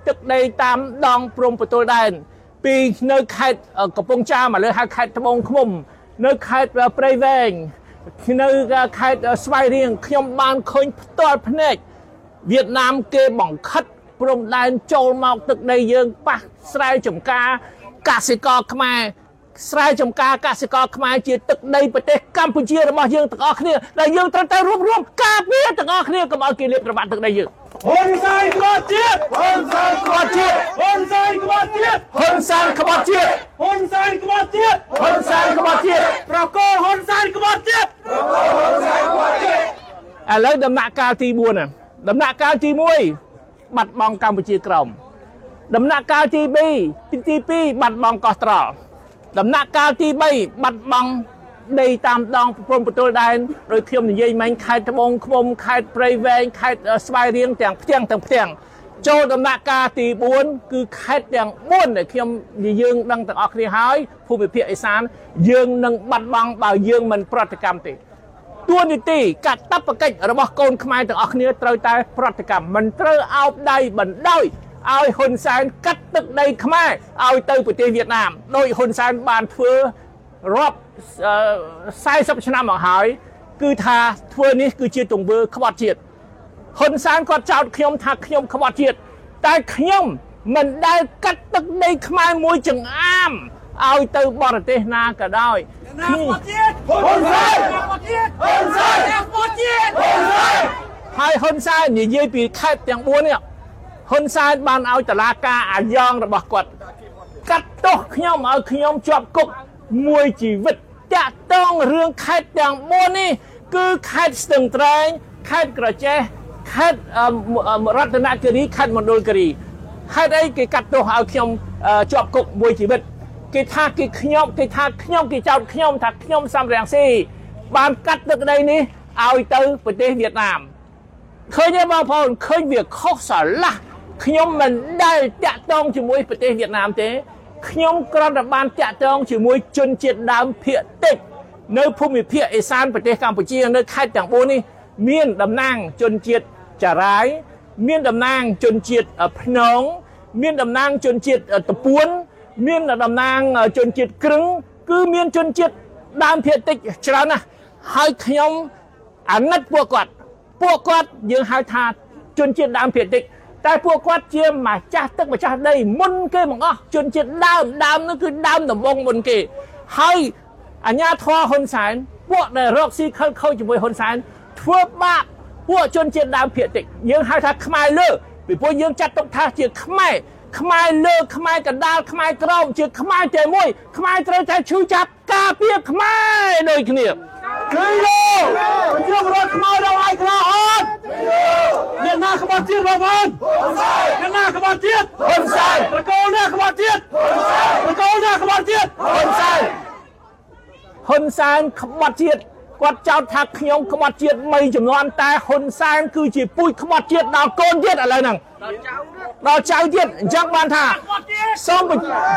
ទឹកដីតាមដងព្រំប្រទល់ដែនពីនៅខេត្តកំពង់ចាមឥឡូវហៅខេត្តត្បូងឃ្មុំនៅខេត្តព្រៃវែងនៅខេត្តស្វាយរៀងខ្ញុំបានឃើញផ្ទាល់ភ្នែកវៀតណាមគេបង្ខិតព្រំដែនចូលមកទឹកដីយើងប៉ះស្រែចម្ការកសិករខ្មែរស្រែចម្ការកសិករខ្មែរជាទឹកដីប្រទេសកម្ពុជារបស់យើងទាំងអស់គ្នាដែលយើងត្រូវតែរួមរួមការពារទាំងអស់គ្នាកុំឲ្យគេលេបប្របាត់ទឹកដីយើងហ៊ុនសែនក្បត់ជាតិហ៊ុនសែនក្បត់ជាតិហ៊ុនសែនក្បត់ជាតិហ៊ុនសែនក្បត់ជាតិហ៊ុនសែនក្បត់ជាតិហ៊ុនសែនក្បត់ជាតិប្រកោហ៊ុនសែនក្បត់ជាតិប្រកោហ៊ុនសែនក្បត់ជាតិឥឡូវដំណាក់កាលទីបួនដំណាក់កាលទីមួយបាត់បង់កម្ពុជាក្រោមដំណាក់កាលទីពីរទីពីរបាត់បង់កោះត្រល់ដំណាក់កាលទីបីបាត់បង់ដីតាមដងព្រំប្រទល់ដែនដោយខ្ញុំនិយាយមិញខេត្តត្បូងឃ្មុំខេត្តព្រៃវែងខេត្តស្វាយរៀងទាំងផ្ទាំងទាំងផ្ទាំងចូលដំណាក់កាលទីបួនគឺខេត្តទាំងបួនដែលខ្ញុំយើងដឹងទាំងអស់គ្នាហើយភូមិភាគឦសានយើងនឹងបាត់បង់បើយើងមិនប្រតិកម្មទេទួនាទីកាតព្វកិច្ចរបស់កូនខ្មែរទាំងអស់គ្នាត្រូវតែប្រតិកម្មមិនត្រូវអោបដៃបណ្ដោយឲ្យហ៊ុនសែនកាត់ទឹកដីខ្មែរឲ្យទៅប្រទេសវៀតណាមដោយហ៊ុនសែនបានធ្វើរាប់สี่สิบឆ្នាំមកហើយគឺថាធ្វើនេះគឺជាទង្វើក្បត់ជាតិហ៊ុនសែនគាត់ចោទខ្ញុំថាខ្ញុំក្បត់ជាតិតែខ្ញុំមិនដែលកាត់ទឹកដីខ្មែរមួយចង្អាមឲ្យទៅបរទេសណាក៏ដោយហ៊ុនសែនហ៊ុនសែនហ៊ុនសែនហ៊ុនសែនហើយហ៊ុនសែននិយាយពីខេត្តទាំងបួននេះហ៊ុនសែនបានឲ្យតុលាការអាយ៉ងរបស់គាត់កាត់ទោសខ្ញុំឲ្យខ្ញុំជាប់គុកមួយជីវិតតាក់ទងរឿងខេត្តទាំងបួននេះគឺខេត្តស្ទឹងត្រែងខេត្តក្រចេះខេត្តរតនគិរីខេត្តមណ្ឌលគិរីហេតុអីគេកាត់ទោសឲ្យខ្ញុំជាប់គុកមួយជីវិតគេថាគេខ្ញុំគេថាខ្ញុំគេចោទខ្ញុំថាខ្ញុំសំរងស៊ីបានកាត់ទឹកដីនេះឲ្យទៅប្រទេសវៀតណាមឃើញទេបងប្អូនឃើញវាខុសស្រឡះខ្ញុំមិនដែលតាក់ទងជាមួយប្រទេសវៀតណាមទេខ្ញុំគ្រាន់តែបានតាក់ទងជាមួយជនជាតិដើមភាគតិចនៅភូមិភាគឦសានប្រទេសកម្ពុជានៅខេត្តទាំងបួននេះមានតំណាងជនជាតិចារាយមានតំណាងជនជាតិភ្នងមានតំណាងជនជាតិតពួនមានតំណាងជនជាតិក្រឹងគឺមានជនជាតិដើមភាគតិចច្រើនណាស់ហើយខ្ញុំអាណិតពួកគាត់ពួកគាត់យើងហៅថាជនជាតិដើមភាគតិចតែពួកគាត់ជាម្ចាស់ទឹកម្ចាស់ដីមុនគេបង្អស់ជនជាតិដើមដើមនោះគឺដើមដំបងមុនគេហើយអាញាធរហ៊ុនសែនពួកដែលរកស៊ីខិលខូចជាមួយហ៊ុនសែនធ្វើបាបពួកជនជាតិដើមភាគតិចយើងហៅថាខ្មែរលើពីព្រោះយើងចាត់ទុកថាជាខ្មែរខ្មែរលើខ្មែរកណ្ដាលខ្មែរក្រោមជាខ្មែរតែមួយខ្មែរត្រូវតែឈឺចាប់ការពារខ្មែរដូចគ្នាគឺលោកយើងរត់ខ្មែរដល់ឯក្រអត់អ្នកណាក្បត់ជាតិបងប្អូនអ្នកណាក្បត់ជាតិហ៊ុនសែនប្រកូលណាក្បត់ជាតិប្រកូលណាក្បត់ជាតិហ៊ុនសែនហ៊ុនសែនក្បត់ជាតិគាត់ចោទថាខ្ញុំក្បត់ជាតិមីចំនួនតែហ៊ុនសែនគឺជាពូជក្បត់ជាតិដល់កូនទៀតឥឡូវហ្នឹងដល់ចៅទៀតអញ្ចឹងបានថាសូម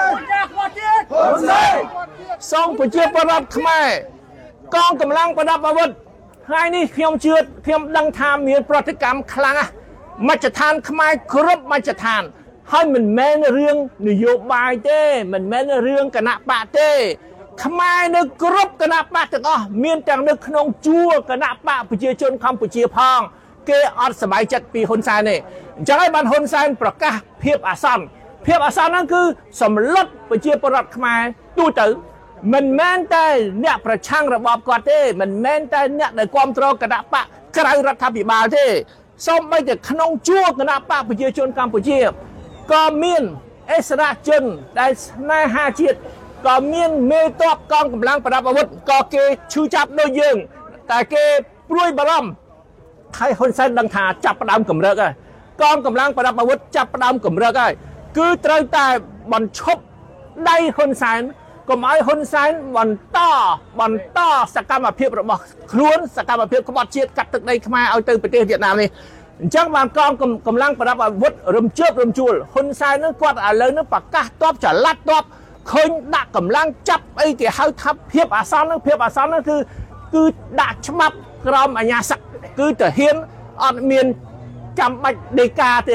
សូមប្រជាពលរដ្ឋខ្មែរកងកម្លាំងប្រដាប់អាវុធថ្ងៃនេះខ្ញុំជឿខ្ញុំដឹងថាមានប្រតិកម្មខ្លាំងណាស់មជ្ឈដ្ឋានខ្មែរគ្រប់មជ្ឈដ្ឋានហើយមិនមែនរឿងនយោបាយទេមិនមែនរឿងគណៈបកទេខ្មែរនៅគ្រប់គណៈបកទាំងអស់មានទាំងនៅក្នុងជួរគណៈបកប្រជាជនកម្ពុជាផងគេអត់សប្បាយចិត្តពីហ៊ុនសែនទេអញ្ចឹងហើយបានហ៊ុនសែនប្រកាសភាពអាសន្នភាពអាសន្នហ្នឹងគឺសម្លុតប្រជាពលរដ្ឋខ្មែរទូទៅមិនមែនតែអ្នកប្រឆាំងរបបគាត់ទេមិនមែនតែអ្នកដែលគ្រប់គ្រងគណៈបកក្រៅរដ្ឋាភិបាលទេសូម្បីតែក្នុងជួរគណៈបកប្រជាជនកម្ពុជាក៏មានអិសរាជជនដែលស្នេហាជាតិក៏មានមេតបកងកម្លាំងប្រដាប់អាវុធក៏គេឈឺចាប់ដូចយើងតែគេព្រួយបារម្ភហើយហ៊ុនសែនដឹងថាចាប់ផ្ដើមកម្រើកហើយកងកម្លាំងប្រដាប់អាវុធចាប់ផ្ដើមកម្រើកហើយគឺត្រូវតែបញ្ឈប់ដៃហ៊ុនសែនកុំឲ្យហ៊ុនសែនបន្តបន្តសកម្មភាពរបស់ខ្លួនសកម្មភាពក្បត់ជាតិកាត់ទឹកដីខ្មែរឲ្យទៅប្រទេសវៀតណាមនេះអញ្ចឹងបានកងកម្លាំងប្រដាប់អាវុធរំជើបរំជួលហ៊ុនសែននឹងគាត់ឥឡូវនឹងប្រកាសតបចល័តតបឃើញដាក់កម្លាំងចាប់អីគេហៅថាភាពអាសន្ននឹងភាពអាសន្ននឹងគឺគឺដាក់ច្បាប់ក្រមអាជ្ញាសក្តិគឺទៅហ៊ានអត់មានចាំបាច់ដេកាទេ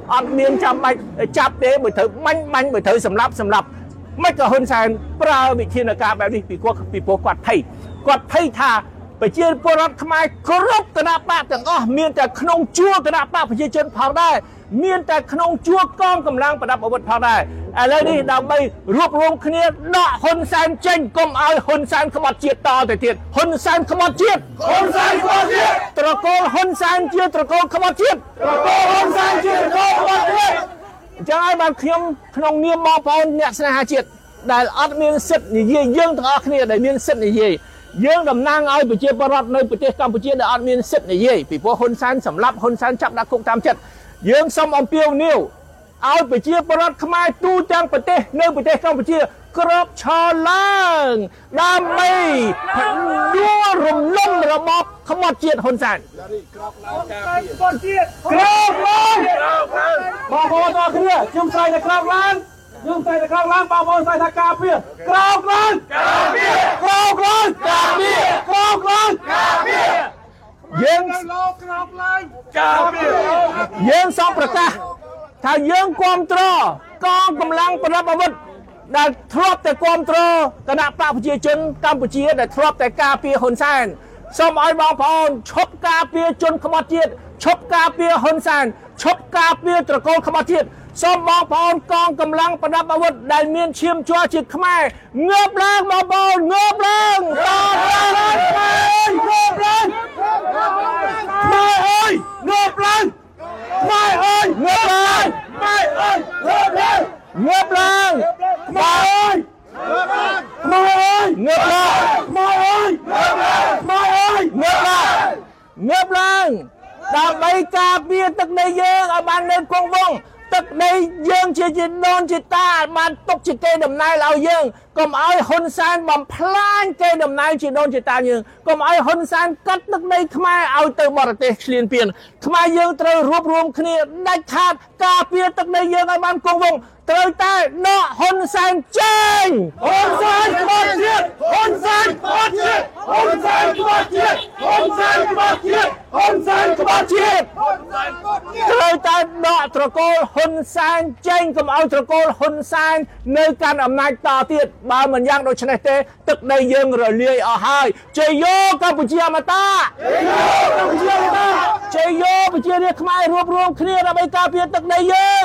អត់មានចាំបាច់ចាប់ទេបើត្រូវបាញ់បាញ់បើត្រូវសម្លាប់សម្លាប់មិនក៏ហ៊ុនសែនប្រើវិធានការបែបនេះពីគាត់ពីព្រោះគាត់ភ័យគាត់ភ័យថាប្រជាពលរដ្ឋខ្មែរគ្រប់គណៈបកទាំងអស់មានតែក្នុងជួរគណៈបកប្រជាជនផងដែរមានតែក្នុងជួរកងកម្លាំងប្រដាប់អាវុធផងដែរឥឡូវនេះដើម្បីរួបរวมគ្នាដកហ៊ុនសែនចេញកុំឲ្យហ៊ុនសែនក្បត់ជាតិតទៅទៀតហ៊ុនសែនក្បត់ជាតិហ៊ុនសែនក្បត់ជាតិត្រកូលហ៊ុនសែនជាត្រកូលក្បត់ជាតិត្រកូលហ៊ុនសែនជាត្រកូលក្បត់ជាតិអញ្ចឹងហើយបានខ្ញុំក្នុងនាមបងប្អូនអ្នកស្នេហាជាតិដែលអត់មានសិទ្ធិនិយាយយើងទាំងអស់គ្នាដែលមានសិទ្ធិនិយាយយើងតំណាងឲ្យប្រជាពលរដ្ឋនៅប្រទេសកម្ពុជាដែលអត់មានសិទ្ធិនិយាយពីព្រោះហ៊ុនសែនសម្លាប់ហ៊ុនសែនចាប់ដាក់គុកតាមចិត្តយើងសូមអំពាវនាវឲ្យប្រជាពលរដ្ឋខ្មែរទូទាំងប្រទេសនៅប្រទេសកម្ពុជាក្របឈរឡើងដើម្បីដួលរំលំរបបខ្មាត់ជាតិហ៊ុនសែនក្របឡើងការពារខ្មាត់ជាតិក្របឡើងបងប្អូនទាំងគ្នាខ្ញុំស្រីតែក្របឡើងខ្ញុំស្រីតែក្របឡើងបងប្អូនស្រីថាការពារក្របឡើងការពារក្របឡើងការពារក្របឡើងការពារយើងលោកក្របឡើងការពារយើងសូមប្រកាសថាយើងគ្រប់គ្រងកងកម្លាំងប្រដាប់អាវុធដែលធ្លាប់តែគ្រប់គ្រងគណៈបកប្រជាជនកម្ពុជាដែលធ្លាប់តែការពារហ៊ុនសែនសូមឲ្យបងប្អូនឈប់ការពារជនក្បត់ជាតិឈប់ការពារហ៊ុនសែនឈប់ការពារត្រកូលក្បត់ជាតិសូមបងប្អូនកងកម្លាំងប្រដាប់អាវុធដែលមានឈាមជ័រជាតិខ្មែរងើបឡើងបងប្អូនងើបឡើងតឡើងងើបឡើងម៉ែអើយងើបឡើងម៉ែអើយងើបឡើងម៉ែអើយងើបឡើងងើបឡើងម៉ែអើយម៉ែអើយងើបឡើងម៉ែអើយម៉ែអើយងើបឡើងងើបឡើងដើម្បីការពារទឹកដីយើងឲ្យបាននៅគង់វង្សទឹកដីយើងជាជីដូនជីតាបានទុកជាកេរដំណែលឲ្យយើងកុំឲ្យហ៊ុនសែនបំផ្លាញកេរដំណែលជីដូនជីតាយើងកុំឲ្យហ៊ុនសែនកាត់ទឹកដីខ្មែរឲ្យទៅបរទេសឈ្លានពានខ្មែរយើងត្រូវរួបរวมគ្នាដាច់ខាតការពារទឹកដីយើងឲ្យបានគង់វង្សត្រូវតែដកហ៊ុនសែនចេញហ៊ុនសែនក្បត់ជាតិហ៊ុនសែនក្បត់ជាតិហ៊ុនសែនក្បត់ជាតិហ៊ុនសែនក្បត់ជាតិហ៊ុនសែនក្បត់ជាតិត្រូវតែដកត្រកូលហ៊ុនសែនចេញកុំឲ្យត្រកូលហ៊ុនសែននៅកាន់អំណាចតទៀតបើមិនយ៉ាងដូច្នេះទេទឹកដីយើងរលាយអស់ហើយជ័យយោកម្ពុជាអមតៈជ័យយោកម្ពុជាអមតៈជ័យយោប្រជារាស្ត្រខ្មែររួបរวมគ្នាដើម្បីការពារទឹកដីយើង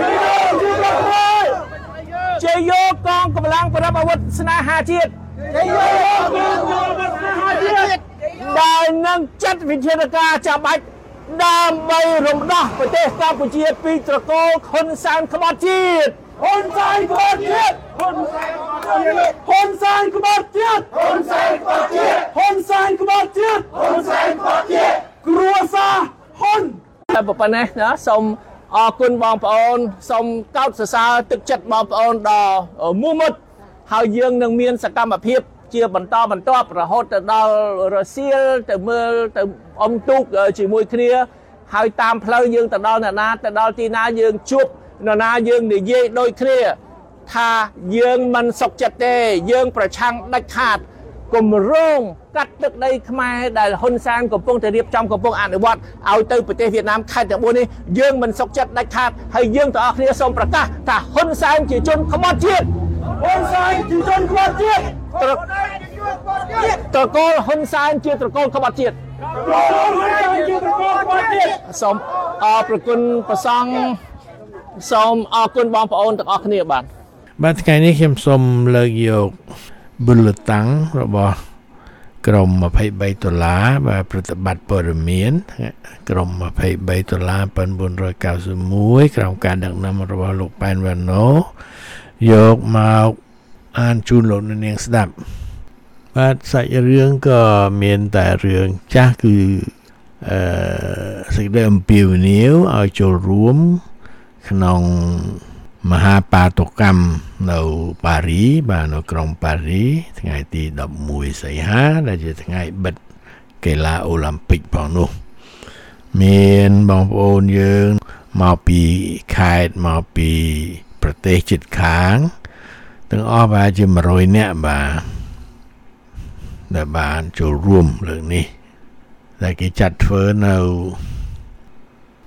ជ័យយោកងកម្លាំងប្រដាប់អាវុធស្នេហាជាតិជ័យយោកងកម្លាំងស្នេហាជាតិដែលនឹងចាត់វិធានការចាំបាច់ដើម្បីរំដោះប្រទេសកម្ពុជាពីត្រកូលហ៊ុនសែនក្បត់ជាតិហ៊ុនសែនក្បត់ជាតិហ៊ុនសែនហ៊ុនសែនក្បត់ជាតិហ៊ុនសែនក្បត់ជាតិហ៊ុនសែនក្បត់ជាតិហ៊ុនសែនក្បត់ជាតិគ្រួសារហ៊ុនតែប៉ុណ្ណេះណាសូមអរគុណបងប្អូនសូមកោតសរសើរទឹកចិត្តបងប្អូនដ៏មោះមុតហើយយើងនឹងមានសកម្មភាពជាបន្តបន្ទាប់រហូតទៅដល់រសៀលទៅមើលទៅអុំទូកជាមួយគ្នាហើយតាមផ្លូវយើងទៅដល់អ្នកណាទៅដល់ទីណាយើងជួបអ្នកណាយើងនិយាយដូចគ្នាថាយើងមិនសុខចិត្តទេយើងប្រឆាំងដាច់ខាតគម្រោងកាត់ទឹកដីខ្មែរដែលហ៊ុនសែនកំពុងតែរៀបចំកំពុងអនុវត្តឲ្យទៅប្រទេសវៀតណាមខេត្តទាំងបួននេះយើងមិនសុខចិត្តដាច់ខាតហើយយើងទាំងអស់គ្នាសូមប្រកាសថាហ៊ុនសែនជាជនក្បត់ជាតិហ៊ុនសែនជាជនក្បត់ជាតិត្រកូលហ៊ុនសែនជាត្រកូលក្បត់ជាតិសូមអរព្រគុណព្រះសង្ឃសូមអរគុណបងប្អូនទាំងអស់គ្នាបាទបាទថ្ងៃនេះខ្ញុំសូមលើកយកប៊ុលតាំងរបស់ក្រុមยี่สิบสามដុល្លារបាទប្រតិបត្តិព័ត៌មានក្រុមยี่สิบสามដុល្លារnineteen ninety-oneក្រុមការដឹកនាំរបស់លោកប៉ែនវ៉ាណូយកមកអានជូនលោកនាងស្ដាប់បាទសាច់រឿងក៏មានតែរឿងចាស់គឺអឺសេចក្តីអំពាវនាវឲ្យចូលរួមក្នុងមហាបាតុកម្មនៅប៉ារីបាទនៅក្រុងប៉ារីថ្ងៃទីelevenសីហាដែលជាថ្ងៃបិទកីឡាអូឡ িম্প ិកផងនោះមានបងប្អូនយើងមកពីខេត្តមកពីប្រទេសជិតខាងទាំងអស់ប្រហែលជាone hundredនាក់បាទដែលបានចូលរួមលើកនេះដែលគេចាត់ធ្វើនៅ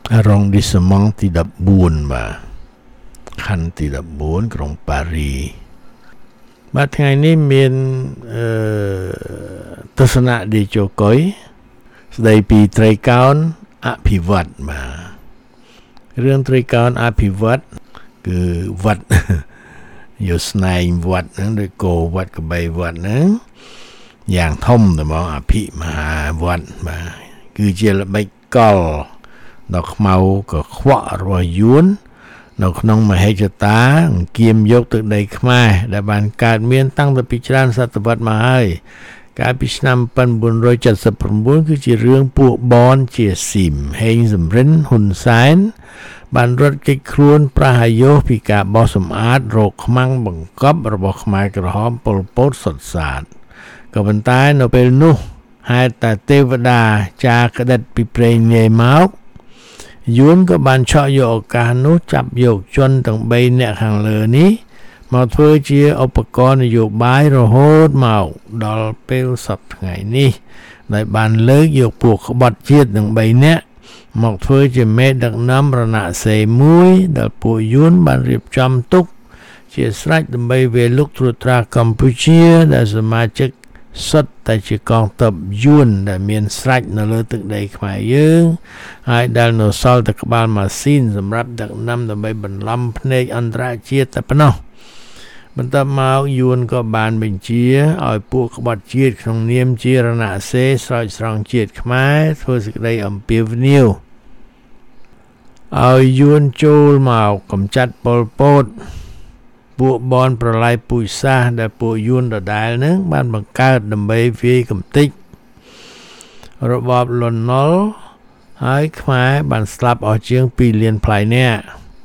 arrondissement ទី14បាទខណ្ឌទី14ក្រុងប៉ារីបាទថ្ងៃនេះមានអឺទស្សនៈឌីជោកុយស្ដីពីត្រីកោណអភិវឌ្ឍបាទរឿងត្រីកោណអភិវឌ្ឍគឺវត្តយោស្នែងវត្តហ្នឹងដូចគោវត្តកបីវត្តហ្នឹងយ៉ាងធំតែមកអភិមហាវត្តបាទគឺជាល្បិចកលដ៏ខ្មៅកខ្វក់របស់យួននៅក្នុងមហិច្ឆតាអង្គាមយកទឹកដីខ្មែរដែលបានកើតមានតាំងពីច្រើនសតវត្សមកហើយកាលពីឆ្នាំnineteen seventy-nineគឺជារឿងពួកបនជាស៊ីមហេងសំរិនហ៊ុនសែនបានរត់គេចខ្លួនប្រហាយោពីការបោះសម្អាតរោគខ្មាំងបង្កប់របស់ខ្មែរក្រហមប៉ុលពតសុទ្ធសាធក៏ប៉ុន្តែនៅពេលនោះហេតុតែទេវតាចាក្តិតពីព្រេងនាយមកយួនក៏បានឆក់យកឱកាសនោះចាប់យកជនទាំង3នាក់ខាងលើនេះមកធ្វើជាឧបករណ៍នយោបាយរហូតមកដល់ពេលសប្តាហ៍ថ្ងៃនេះដែលបានលើកយកពួកក្បត់ជាតិទាំង3នាក់មកធ្វើជាមេដឹកនាំរណសិរ្សមួយដែលពួកយួនបានរៀបចំទុកជាស្រេចដើម្បីវាយលុកត្រួតត្រាកម្ពុជាដែលសមាជិកសុទ្ធតែជាកងទ័ពយួនដែលមានស្រេចនៅលើទឹកដីខ្មែរយើងហើយដែលនៅសល់តែក្បាលម៉ាស៊ីនសម្រាប់ដឹកនាំដើម្បីបន្លំភ្នែកអន្តរជាតិតែប៉ុណ្ណោះបន្ទាប់មកយួនក៏បានបញ្ជាឲ្យពួកក្បត់ជាតិក្នុងនាមជារណសិរ្សស្រោចស្រង់ជាតិខ្មែរធ្វើសេចក្តីអំពាវនាវឲ្យយួនចូលមកកម្ចាត់ប៉ុលពតពួកបនប្រឡាយពូជសាសន៍ដែលពួកយួនដដែលនឹងបានបង្កើតដើម្បីវាយកំទេចរបបលន់នល់ហើយខ្មែរបានស្លាប់អស់ជាងtwoលានផ្លែនាក់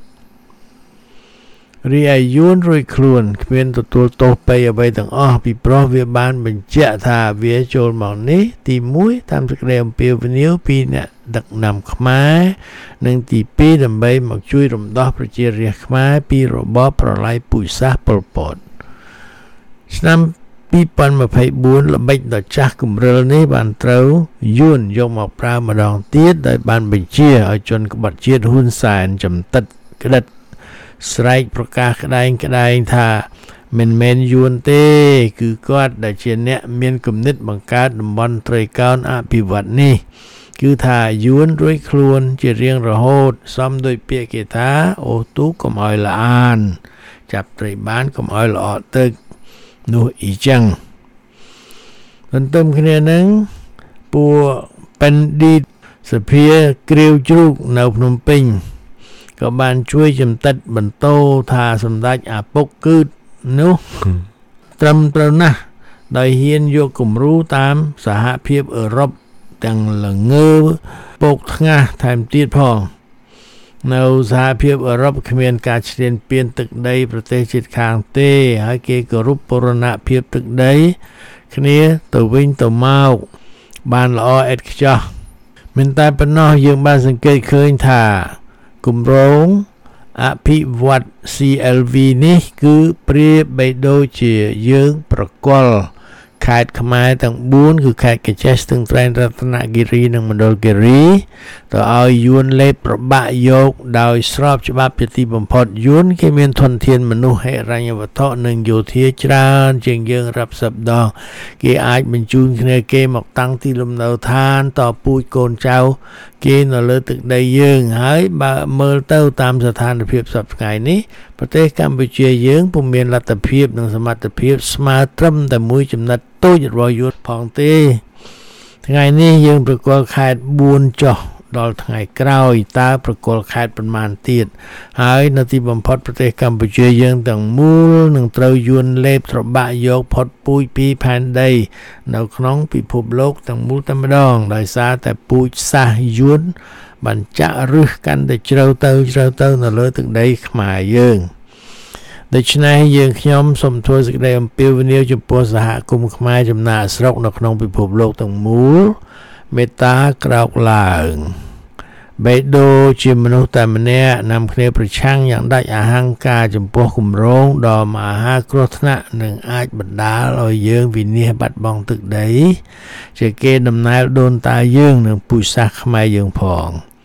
រីឯយួនរួចខ្លួនគ្មានទទួលទោសបីអ្វីទាំងអស់ពីព្រោះវាបានបញ្ជាក់ថាវាចូលមកនេះទីoneតាមសេចក្តីអំពាវនាវពីអ្នកដឹកនាំខ្មែរនិងទីtwoដើម្បីមកជួយរំដោះប្រជារាស្ត្រខ្មែរពីរបបប្រល័យពូជសាសន៍ប៉ុលពតឆ្នាំtwenty twenty-fourល្បិចដ៏ចាស់គំរិលនេះបានត្រូវយួនយកមកប្រើម្ដងទៀតដោយបានបញ្ជាឲ្យជនក្បត់ជាតិហ៊ុនសែនចំតិតក្តិតស្រែកប្រកាសក្តែងក្តែងថាមិនមែនយួនទេគឺគាត់ដែលជាអ្នកមានគំនិតបង្កើតតំបន់ត្រីកោណអភិវឌ្ឍនេះគឺថាយួនរួចខ្លួនជារៀងរហូតសំដោយពាក្យគេថាអូទូកុំឲ្យល្អានចាប់ត្រីបានកុំឲ្យល្អទឹកនោះអ៊ីចឹងទន្ទឹមគ្នានឹងពួកបណ្ឌិតសភាគ្រាវជ្រូកនៅភ្នំពេញក៏បានជួយចំតិតបន្តថាសម្ដេចអាពុកគឺនោះត្រឹមត្រូវណាស់ដោយហ៊ានយកគំរូតាមសហភាពអឺរ៉ុបទាំងល្ងើពកថ្ងាសថែមទៀតផងនៅសហភាពអឺរ៉ុបគ្មានការឈ្លានពានទឹកដីប្រទេសជិតខាងទេហើយគេគោរពបូរណភាពទឹកដីគ្នាទៅវិញទៅមកបានល្អឥតខ្ចោះមិនតែប៉ុណ្ណោះយើងបានសង្កេតឃើញថាគម្រោងអភិវឌ្ឍ C L V នេះគឺប្រៀបបីដូចជាយើងប្រកល់ខេត្តខ្មែរទាំងfourគឺខេត្តកញ្ចេះស្ទឹងត្រែងរតនគិរីនិងមណ្ឌលគិរីទៅឲ្យយួនលេបប្របាក់យកដោយស្របច្បាប់ជាទីបំផុតយួនគេមានធនធានមនុស្សហិរញ្ញវត្ថុនិងយោធាច្រើនជាងយើងរាប់សិបដងគេអាចបញ្ជូនគ្នាគេមកតាំងទីលំនៅឋានតពូជកូនចៅគេនៅលើទឹកដីយើងហើយបើមើលទៅតាមស្ថានភាពសប្តាហ៍នេះប្រទេសកម្ពុជាយើងពុំមានលទ្ធភាពនិងសមត្ថភាពស្មើត្រឹមតែមួយចំណិតតូចរបស់យួនផងទេថ្ងៃនេះយើងប្រកល់ខេត្តfourចុះដល់ថ្ងៃក្រោយតើប្រកល់ខេត្តប៉ុន្មានទៀតហើយនៅទីបំផុតប្រទេសកម្ពុជាយើងទាំងមូលនឹងត្រូវយួនលេបត្របាក់យកផុតពូជពីផែនដីនៅក្នុងពិភពលោកទាំងមូលតែម្ដងដោយសារតែពូជសាសន៍យួនបានចាក់ឫសកាន់តែជ្រៅទៅជ្រៅទៅនៅលើទឹកដីខ្មែរយើងដូច្នេះយើងខ្ញុំសូមធ្វើសេចក្តីអំពាវនាវចំពោះសហគមន៍ខ្មែរចំណាកស្រុកនៅក្នុងពិភពលោកទាំងមូលមេត្តាក្រោកឡើងបេដូជាមនុស្សតែម្នាក់នាំគ្នាប្រឆាំងយ៉ាងដាច់អហង្ការចំពោះគម្រោងដ៏មហាគ្រោះថ្នាក់នឹងអាចបណ្ដាលឲ្យយើងវិនាសបាត់បង់ទឹកដីជាគេដំណើរដូនតាយើងនិងពូជសាសន៍ខ្មែរយើងផង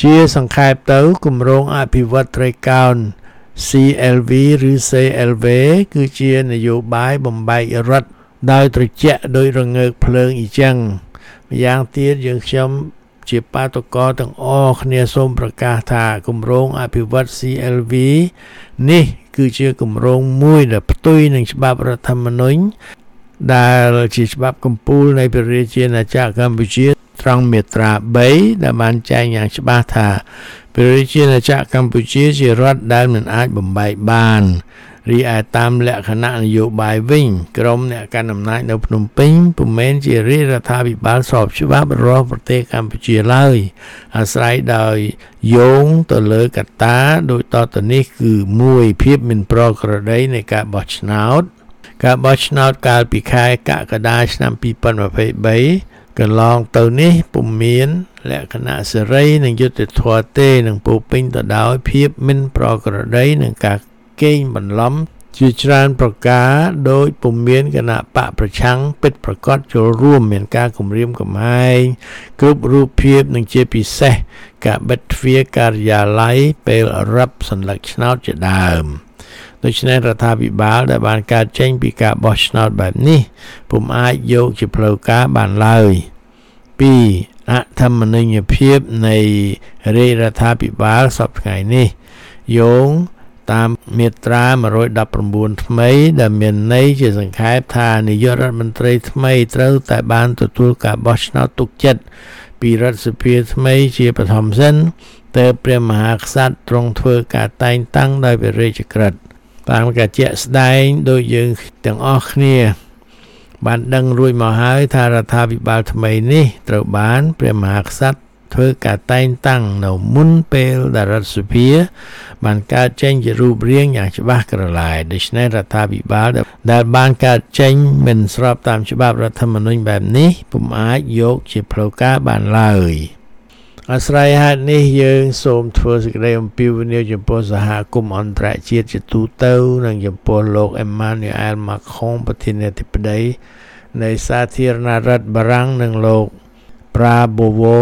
ជាសង្ខេបទៅគម្រោងអភិវឌ្ឍត្រីកោណ C L V ឬ C L V គឺជានយោបាយបំបែករដ្ឋដោយត្រជាក់ដោយរងើកភ្លើងអ៊ីចឹងម្យ៉ាងទៀតយើងខ្ញុំជាបាតុករទាំងអស់គ្នាសូមប្រកាសថាគម្រោងអភិវឌ្ឍ C L V នេះគឺជាគម្រោងមួយដែលផ្ទុយនឹងច្បាប់រដ្ឋធម្មនុញ្ញដែលជាច្បាប់កំពូលនៃព្រះរាជាណាចក្រកម្ពុជាត្រង់មាត្រាបីដែលបានចែងយ៉ាងច្បាស់ថាព្រះរាជាណាចក្រកម្ពុជាជារដ្ឋដែលមិនអាចបំបែកបានរីឯតាមលក្ខណៈនយោបាយវិញក្រមអ្នកកាន់អំណាចនៅភ្នំពេញពុំមែនជារាជរដ្ឋាភិបាលស្របច្បាប់របស់ប្រទេសកម្ពុជាឡើយអាស្រ័យដោយយោងទៅលើកត្តាដូចតទៅនេះគឺមួយភាពមិនប្រក្រតីនៃការបោះឆ្នោតការបោះឆ្នោតកាលពីខែកក្កដាឆ្នាំពីរពាន់ម្ភៃបីកន្លងទៅនេះពុំមានលក្ខណៈសេរីនិងយុត្តិធម៌ទេនឹងពោពេញទៅដោយភាពមិនប្រក្រតីនិងការកេងបន្លំជាច្រើនប្រការដោយពុំមានគណៈបកប្រឆាំងពិតប្រាកដចូលរួមមានការគំរាមកំហែងគ្រប់រូបភាពនិងជាពិសេសការបិទទ្វារការិយាល័យពេលរាប់សន្លឹកឆ្នោតជាដើមដូច្នេះរដ្ឋាភិបាលដែលបានកើតចេញពីការបោះឆ្នោតបែបនេះពុំអាចយកជាផ្លូវការបានឡើយពីរអធម្មនុញ្ញភាពនៃរាជរដ្ឋាភិបាលសពថ្ងៃនេះយោងតាមមាត្រាមួយដប់ប្រាំថ្មីដែលមានន័យជាសង្ខេបថានាយករដ្ឋមន្ត្រីថ្មីត្រូវតែបានទទួលការបោះឆ្នោតទុកចិត្តពីរដ្ឋសភាថ្មីជាបឋមសិនទើបព្រះមហាក្សត្រទ្រង់ធ្វើការតែងតាំងដោយព្រះរាជក្រឹត្យតាមការជាក់ស្ដែងដោយយើងទាំងអស់គ្នាបានដឹងរួចមកហើយថារដ្ឋាភិបាលថ្មីនេះត្រូវបានព្រះមហាក្សត្រធ្វើការតែងតាំងនៅមុនពេលដែលរដ្ឋសភាបានកើតចេញជារូបរាងយ៉ាងច្បាស់ក្រឡែដូច្នេះរដ្ឋាភិបាលដែលបានកើតចេញមិនស្របតាមច្បាប់រដ្ឋធម្មនុញ្ញបែបនេះពុំអាចយកជាផ្លូវការបានឡើយអាស្រ័យហេតុនេះយើងសូមធ្វើសេចក្តីអំពាវនាវចំពោះសហគមន៍អន្តរជាតិជាទូទៅនិងចំពោះលោក Emmanuel Macron ប្រធានាធិបតីនៃសាធារណរដ្ឋបារាំងនិងលោក Prabowo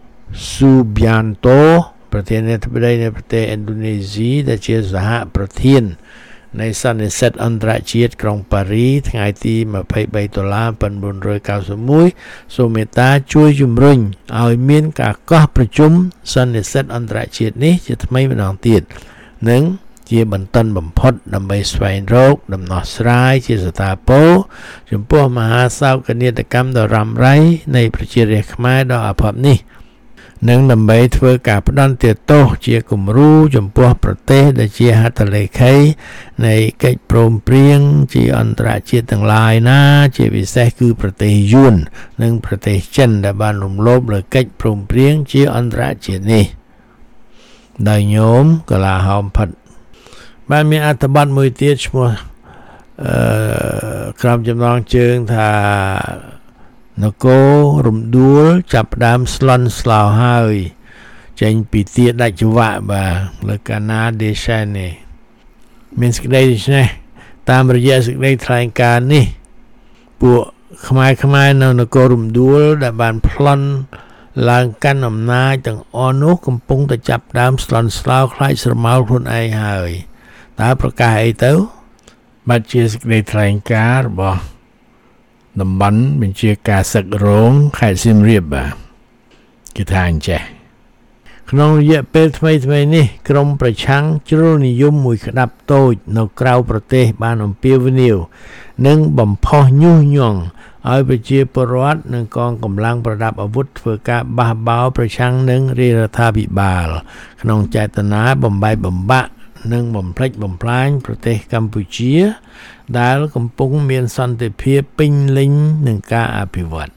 Subianto ប្រធានាធិបតីនៃប្រទេសឥណ្ឌូនេស៊ីដែលជាសហប្រធាននៃសន្និសីទអន្តរជាតិក្រុងប៉ារីថ្ងៃទីម្ភៃបីដុល្លារពាន់បួនរយកៅសិបមួយសូមមេត្តាជួយជំរុញឲ្យមានការកោះប្រជុំសន្និសីទអន្តរជាតិនេះជាថ្មីម្ដងទៀតនិងជាបន្ទាន់បំផុតដើម្បីស្វែងរកដំណោះស្រាយជាស្ថាពរចំពោះមហាសោកនាដកម្មដ៏រ៉ាំរ៉ៃនៃប្រជារាស្ត្រខ្មែរដ៏អភ័ព្វនេះនិងដើម្បីធ្វើការផ្ដន្ទាទោសជាគំរូចំពោះប្រទេសដែលជាហត្ថលេខីនៃកិច្ចព្រមព្រៀងជាអន្តរជាតិទាំងឡាយណាជាពិសេសគឺប្រទេសយួននិងប្រទេសចិនដែលបានរំលោភលើកិច្ចព្រមព្រៀងជាអន្តរជាតិនេះដោយញោមកលាហោមផិតបានមានអត្ថបទមួយទៀតឈ្មោះអឺក្រុមចំណងជើងថានគររំដួលចាប់ផ្ដើមស្លន់ស្លោហើយចេញពីទាដាច់ចង្វាក់បាទលើកាណាដេឆានីមានសេចក្តីដូចនេះតាមរយៈសេចក្តីថ្លែងការណ៍នេះពួកខ្មែរខ្មែរនៅនគររំដួលដែលបានប្លន់ឡើងកាន់អំណាចទាំងអស់នោះកំពុងតែចាប់ផ្ដើមស្លន់ស្លោខ្លាចស្រមោលខ្លួនឯងហើយតើប្រកាសអីទៅបាទជាសេចក្តីថ្លែងការណ៍របស់តំបន់បញ្ជាការសឹករងខេត្តសៀមរាបបាទគេថាអញ្ចេះក្នុងរយៈពេលថ្មីថ្មីនេះក្រមប្រឆាំងជ្រុលនិយមមួយក្តាប់តូចនៅក្រៅប្រទេសបានអំពាវនាវនិងបំផុសញុះញង់ឲ្យប្រជាពលរដ្ឋនិងកងកម្លាំងប្រដាប់អាវុធធ្វើការបះបោរប្រឆាំងនឹងរាជរដ្ឋាភិបាលក្នុងចេតនាបំបែកបំបាក់និងបំផ្លិចបំផ្លាញប្រទេសកម្ពុជាដែលកំពុងមានសន្តិភាពពេញលេញនឹងការអភិវឌ្ឍ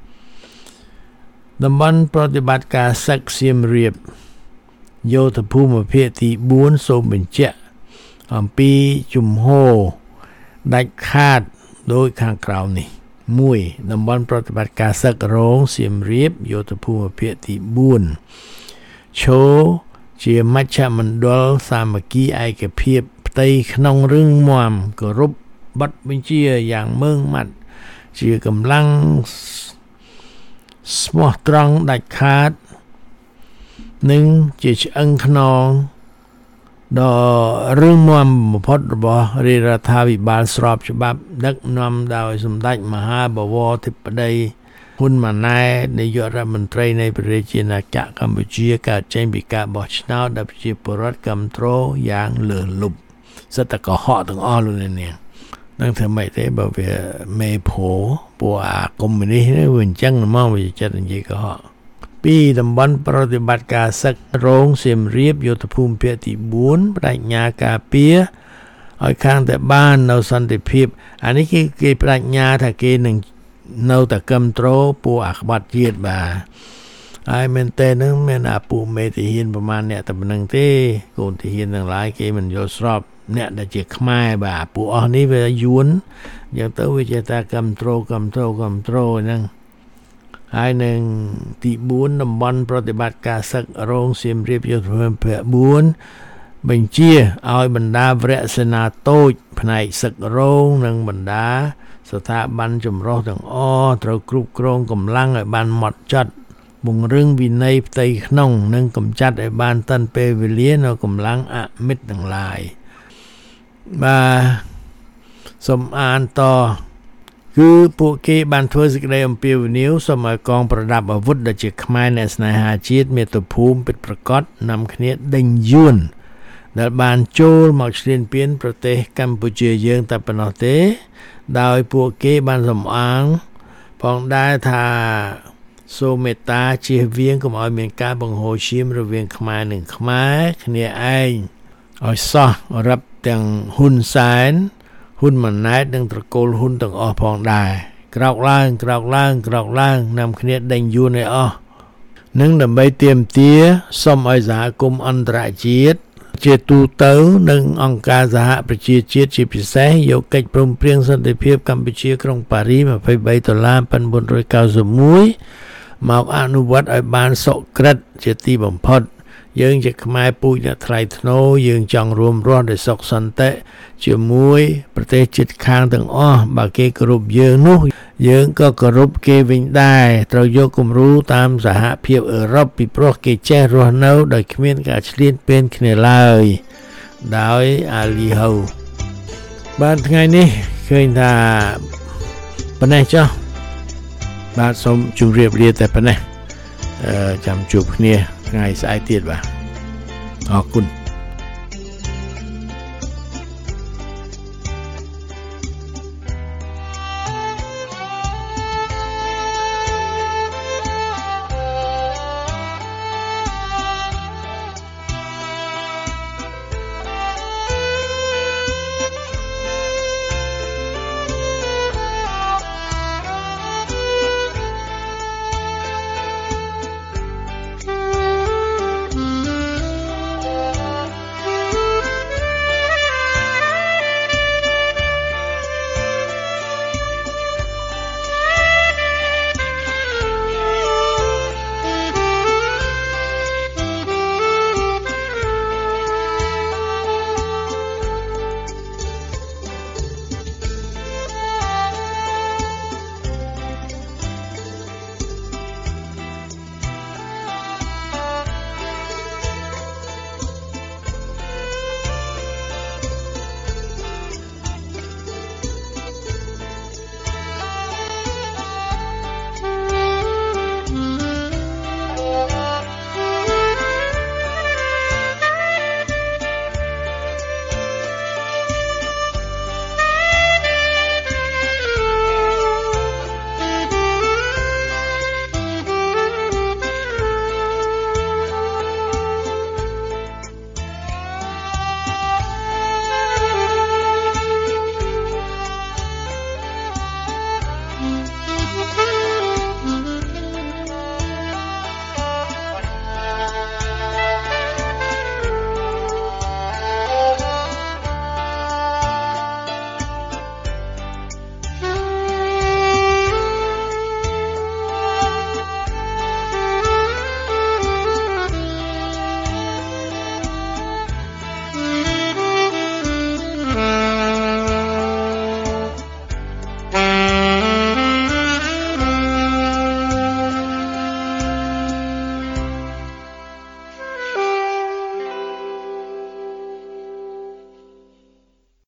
តំបន់ប្រតិបត្តិការសឹកសៀមរាបយោធភូមិភាគទីបួនសូមបញ្ជាក់អំពីជំហរដាច់ខាតដោយខាងក្រោមនេះមួយតំបន់ប្រតិបត្តិការសឹករងសៀមរាបយោធភូមិភាគទីបួនឈរជាមជ្ឈមណ្ឌលសាមគ្គីឯកភាពផ្ទៃក្នុងរឹងមាំគោរពបទបញ្ជាយ៉ាងម៉ឺងម៉ាត់ជាកម្លាំងស្មោះត្រង់ដាច់ខាតនិងជាឆ្អឹងខ្នងដ៏រឹងមាំបំផុតរបស់រាជរដ្ឋាភិបាលស្របច្បាប់ដឹកនាំដោយសម្ដេចមហាបវរធិបតីហ៊ុនម៉ាណែតនាយករដ្ឋមន្ត្រីនៃប្រជាជាតិណាចក្រកម្ពុជាកើតចេញពីការបោះឆ្នោតដែលប្រជាពលរដ្ឋគាំទ្រយ៉ាងលើសលប់សិតតែកុហកទាំងអស់លោកអ្នកនាងនឹងធ្វើម៉េចទេបើវាមេភោពួកអាកុម្មុយនីសនេះវាអញ្ចឹងហ្មងវាចិត្តនិយាយកុហកពីតំបន់ប្រតិបត្តិការសឹករងសៀមរាបយុទ្ធភូមិភាគទីបួនបដិញ្ញាការពារឲ្យខាងតែបាននៅសន្តិភាពអានេះគេគេបដិញ្ញាថាគេនឹងនៅតែគ្រប់គ្រងពួកអាក្បត់ជាតិបាទហើយមែនតើនឹងមានអាពួកមេទាហានប្រមាណអ្នកតែប៉ុណ្្នឹងទេកូនទាហានទាំងឡាយគេមិនយល់ស្របអ្នកដែលជាខ្មែរបាទពួកអស់នេះវាយួនយ៉ាងទៅវាជាតែគ្រប់គ្រងគ្រប់គ្រងគ្រប់គ្រងហ្នឹងហើយនឹងទីបួនតំបន់ប្រតិបត្តិការសឹករងសៀមរាបយុទ្ធភូមិភាគបួនបញ្ជាឲ្យបណ្ដាវរៈសេនាតូចផ្នែកសឹករងនិងបណ្ដាស្ថាប័នចម្រុះទាំងអស់ត្រូវគ្រប់គ្រងកម្លាំងឲ្យបានហ្មត់ចត់ពង្រឹងវិន័យផ្ទៃក្នុងនិងកម្ចាត់ឲ្យបានតាន់ពេលវេលានៅកម្លាំងអមិត្តទាំងឡាយបាទសូមអានតគឺពួកគេបានធ្វើសេចក្តីអំពាវនាវសូមឲ្យកងប្រដាប់អាវុធដែលជាខ្មែរអ្នកស្នេហាជាតិមាតុភូមិពិតប្រាកដនាំគ្នាដេញយួនដែលបានចូលមកឈ្លានពានប្រទេសកម្ពុជាយើងតែប៉ុណ្ណោះទេដោយពួកគេបានសំអាងផងដែរថាសូមមេត្តាជៀសវាងកុំឲ្យមានការបង្ហូរឈាមរវាងខ្មែរនិងខ្មែរគ្នាឯងឲ្យសោះរាប់ទាំងហ៊ុនសែនហ៊ុនម៉ាណែតនិងត្រកូលហ៊ុនទាំងអស់ផងដែរក្រោកឡើងក្រោកឡើងក្រោកឡើងនាំគ្នាដេញយួនឲ្យអស់និងដើម្បីទាមទារសូមឲ្យសហគមន៍អន្តរជាតិជាទូទៅនិងអង្គការសហប្រជាជាតិជាពិសេសយកកិច្ចព្រមព្រៀងសន្តិភាពកម្ពុជាក្រុងប៉ារីសยี่สิบสามដុល្លារ천៩៩១មកអនុវត្តឲ្យបានសុក្រិតជាទីបំផុតយើងជាខ្មែរពូជអ្នកថ្លៃថ្នូរយើងចង់រួមរស់ដោយសុខសន្តិជាមួយប្រទេសជិតខាងទាំងអស់បើគេគោរពយើងនោះយើងក៏គោរពគេវិញដែរត្រូវយកគំរូតាមសហភាពអឺរ៉ុបពីព្រោះគេចេះរស់នៅដោយគ្មានការឈ្លានពានគ្នាឡើយដោយអាលីហូបានថ្ងៃនេះឃើញថាប៉ុណ្ណេះចុះបាទសូមជម្រាបលាតែប៉ុណ្ណេះអឺចាំជួបគ្នាថ្ងៃស្អែកទៀតបាទអរគុណ